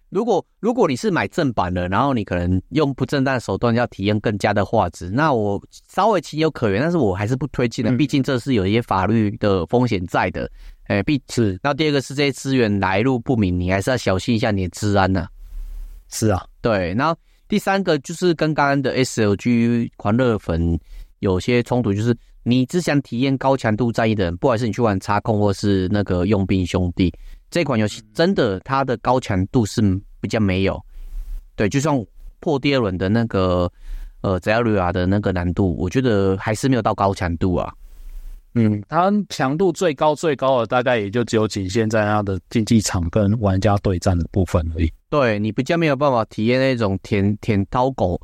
如果你是买正版的，然后你可能用不正当的手段要体验更加的画质，那我稍微情有可原，但是我还是不推荐的，毕竟这是有一些法律的风险在的。是。然后第二个是这些资源来路不明，你还是要小心一下你的治安啊。 是啊， 对。然后第三个就是跟刚刚的 SLG 狂热粉有些冲突，就是你只想体验高强度战役的人，不管是你去玩插控或是那个佣兵兄弟，这款游戏真的它的高强度是比较没有。对，就像破第二轮的那个Zarya 的那个难度，我觉得还是没有到高强度啊。 它强度最高的大概也就只有仅限在它的竞技场跟玩家对战的部分而已。 对，你比较没有办法体验那种舔刀口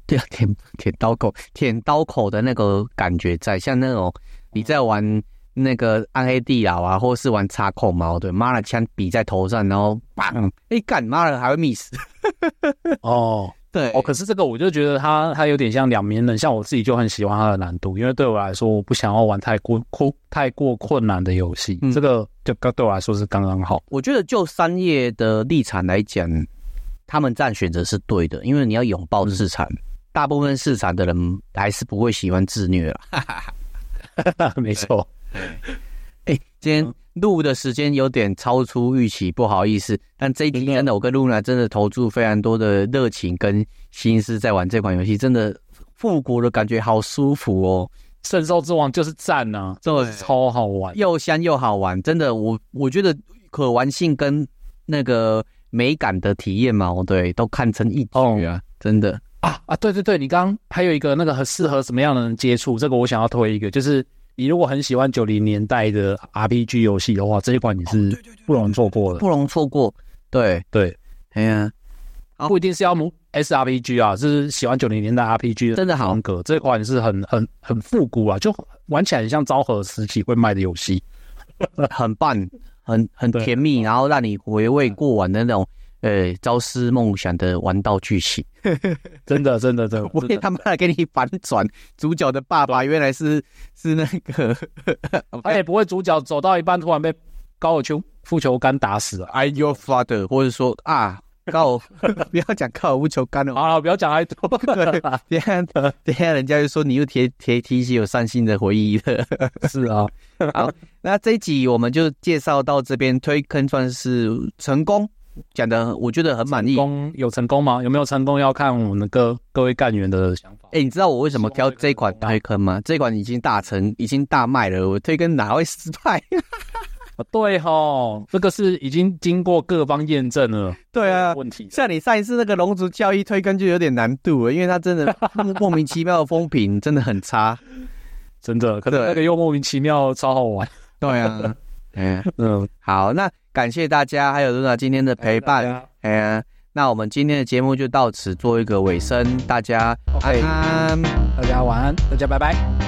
的那个感觉在，像那种你在玩那个暗黑地牢啊，或是玩插控嘛，对，妈的枪比在头上，然后砰，干妈的还会 miss。对可是这个我就觉得它有点像两面人，像我自己就很喜欢它的难度，因为对我来说我不想要玩太过困难的游戏，这个就对我来说是刚刚好。 我觉得就商业的立场来讲，他们这样选择是对的，因为你要拥抱市场，大部分市场的人还是不会喜欢自虐啦。 没错。 今天录的时间有点超出预期，不好意思。但这一集真的，我跟露娜真的投注非常多的热情跟心思在玩这款游戏，真的复古的感觉好舒服哦。 圣兽之王就是赞啊，真的超好玩， 又香又好玩，真的我觉得可玩性跟那个美感的体验嘛，对，都看成一举啊，真的对，你刚刚还有一个那个很适合什么样的人接触，这个我想要推一个，就是你如果很喜欢90年代的 RPG 游戏的话，这一款你是不容错过的， 不容错过。对，哎呀， 不一定是要SRPG 啊，是喜欢90年代 RPG 的真的好风格，这款是很复古啊，就玩起来很像昭和时期会卖的游戏， 很棒，很甜蜜，然后让你回味过往的那种朝思梦想的玩道剧情。 真的， 我也他妈的给你反转，主角的爸爸原来是那个， 他也不会主角走到一半突然被高尔夫球杆打死了 ，I'm your father， 或者说不要讲高尔夫球杆了， 好，不要讲太多， 等一下人家就说你又提起有伤心的回忆了。 是啊， 好，那这一集我们就介绍到这边，推坑算是成功。讲的我觉得很满意。 有成功吗？有没有成功要看我们各位干员的想法。 你知道我为什么挑这款推坑吗？这款已经大卖了，我推坑哪会失败？ 对齁，这个是已经经过各方验证了。 对啊， 问题像你上一次那个龙族教义推坑就有点难度了，因为它真的莫名其妙的风评真的很差， 真的。可是那个又莫名其妙超好玩。 对啊。好，那感谢大家还有露娜今天的陪伴。那我们今天的节目就到此做一个尾声，大家安安， 大家晚安，大家拜拜。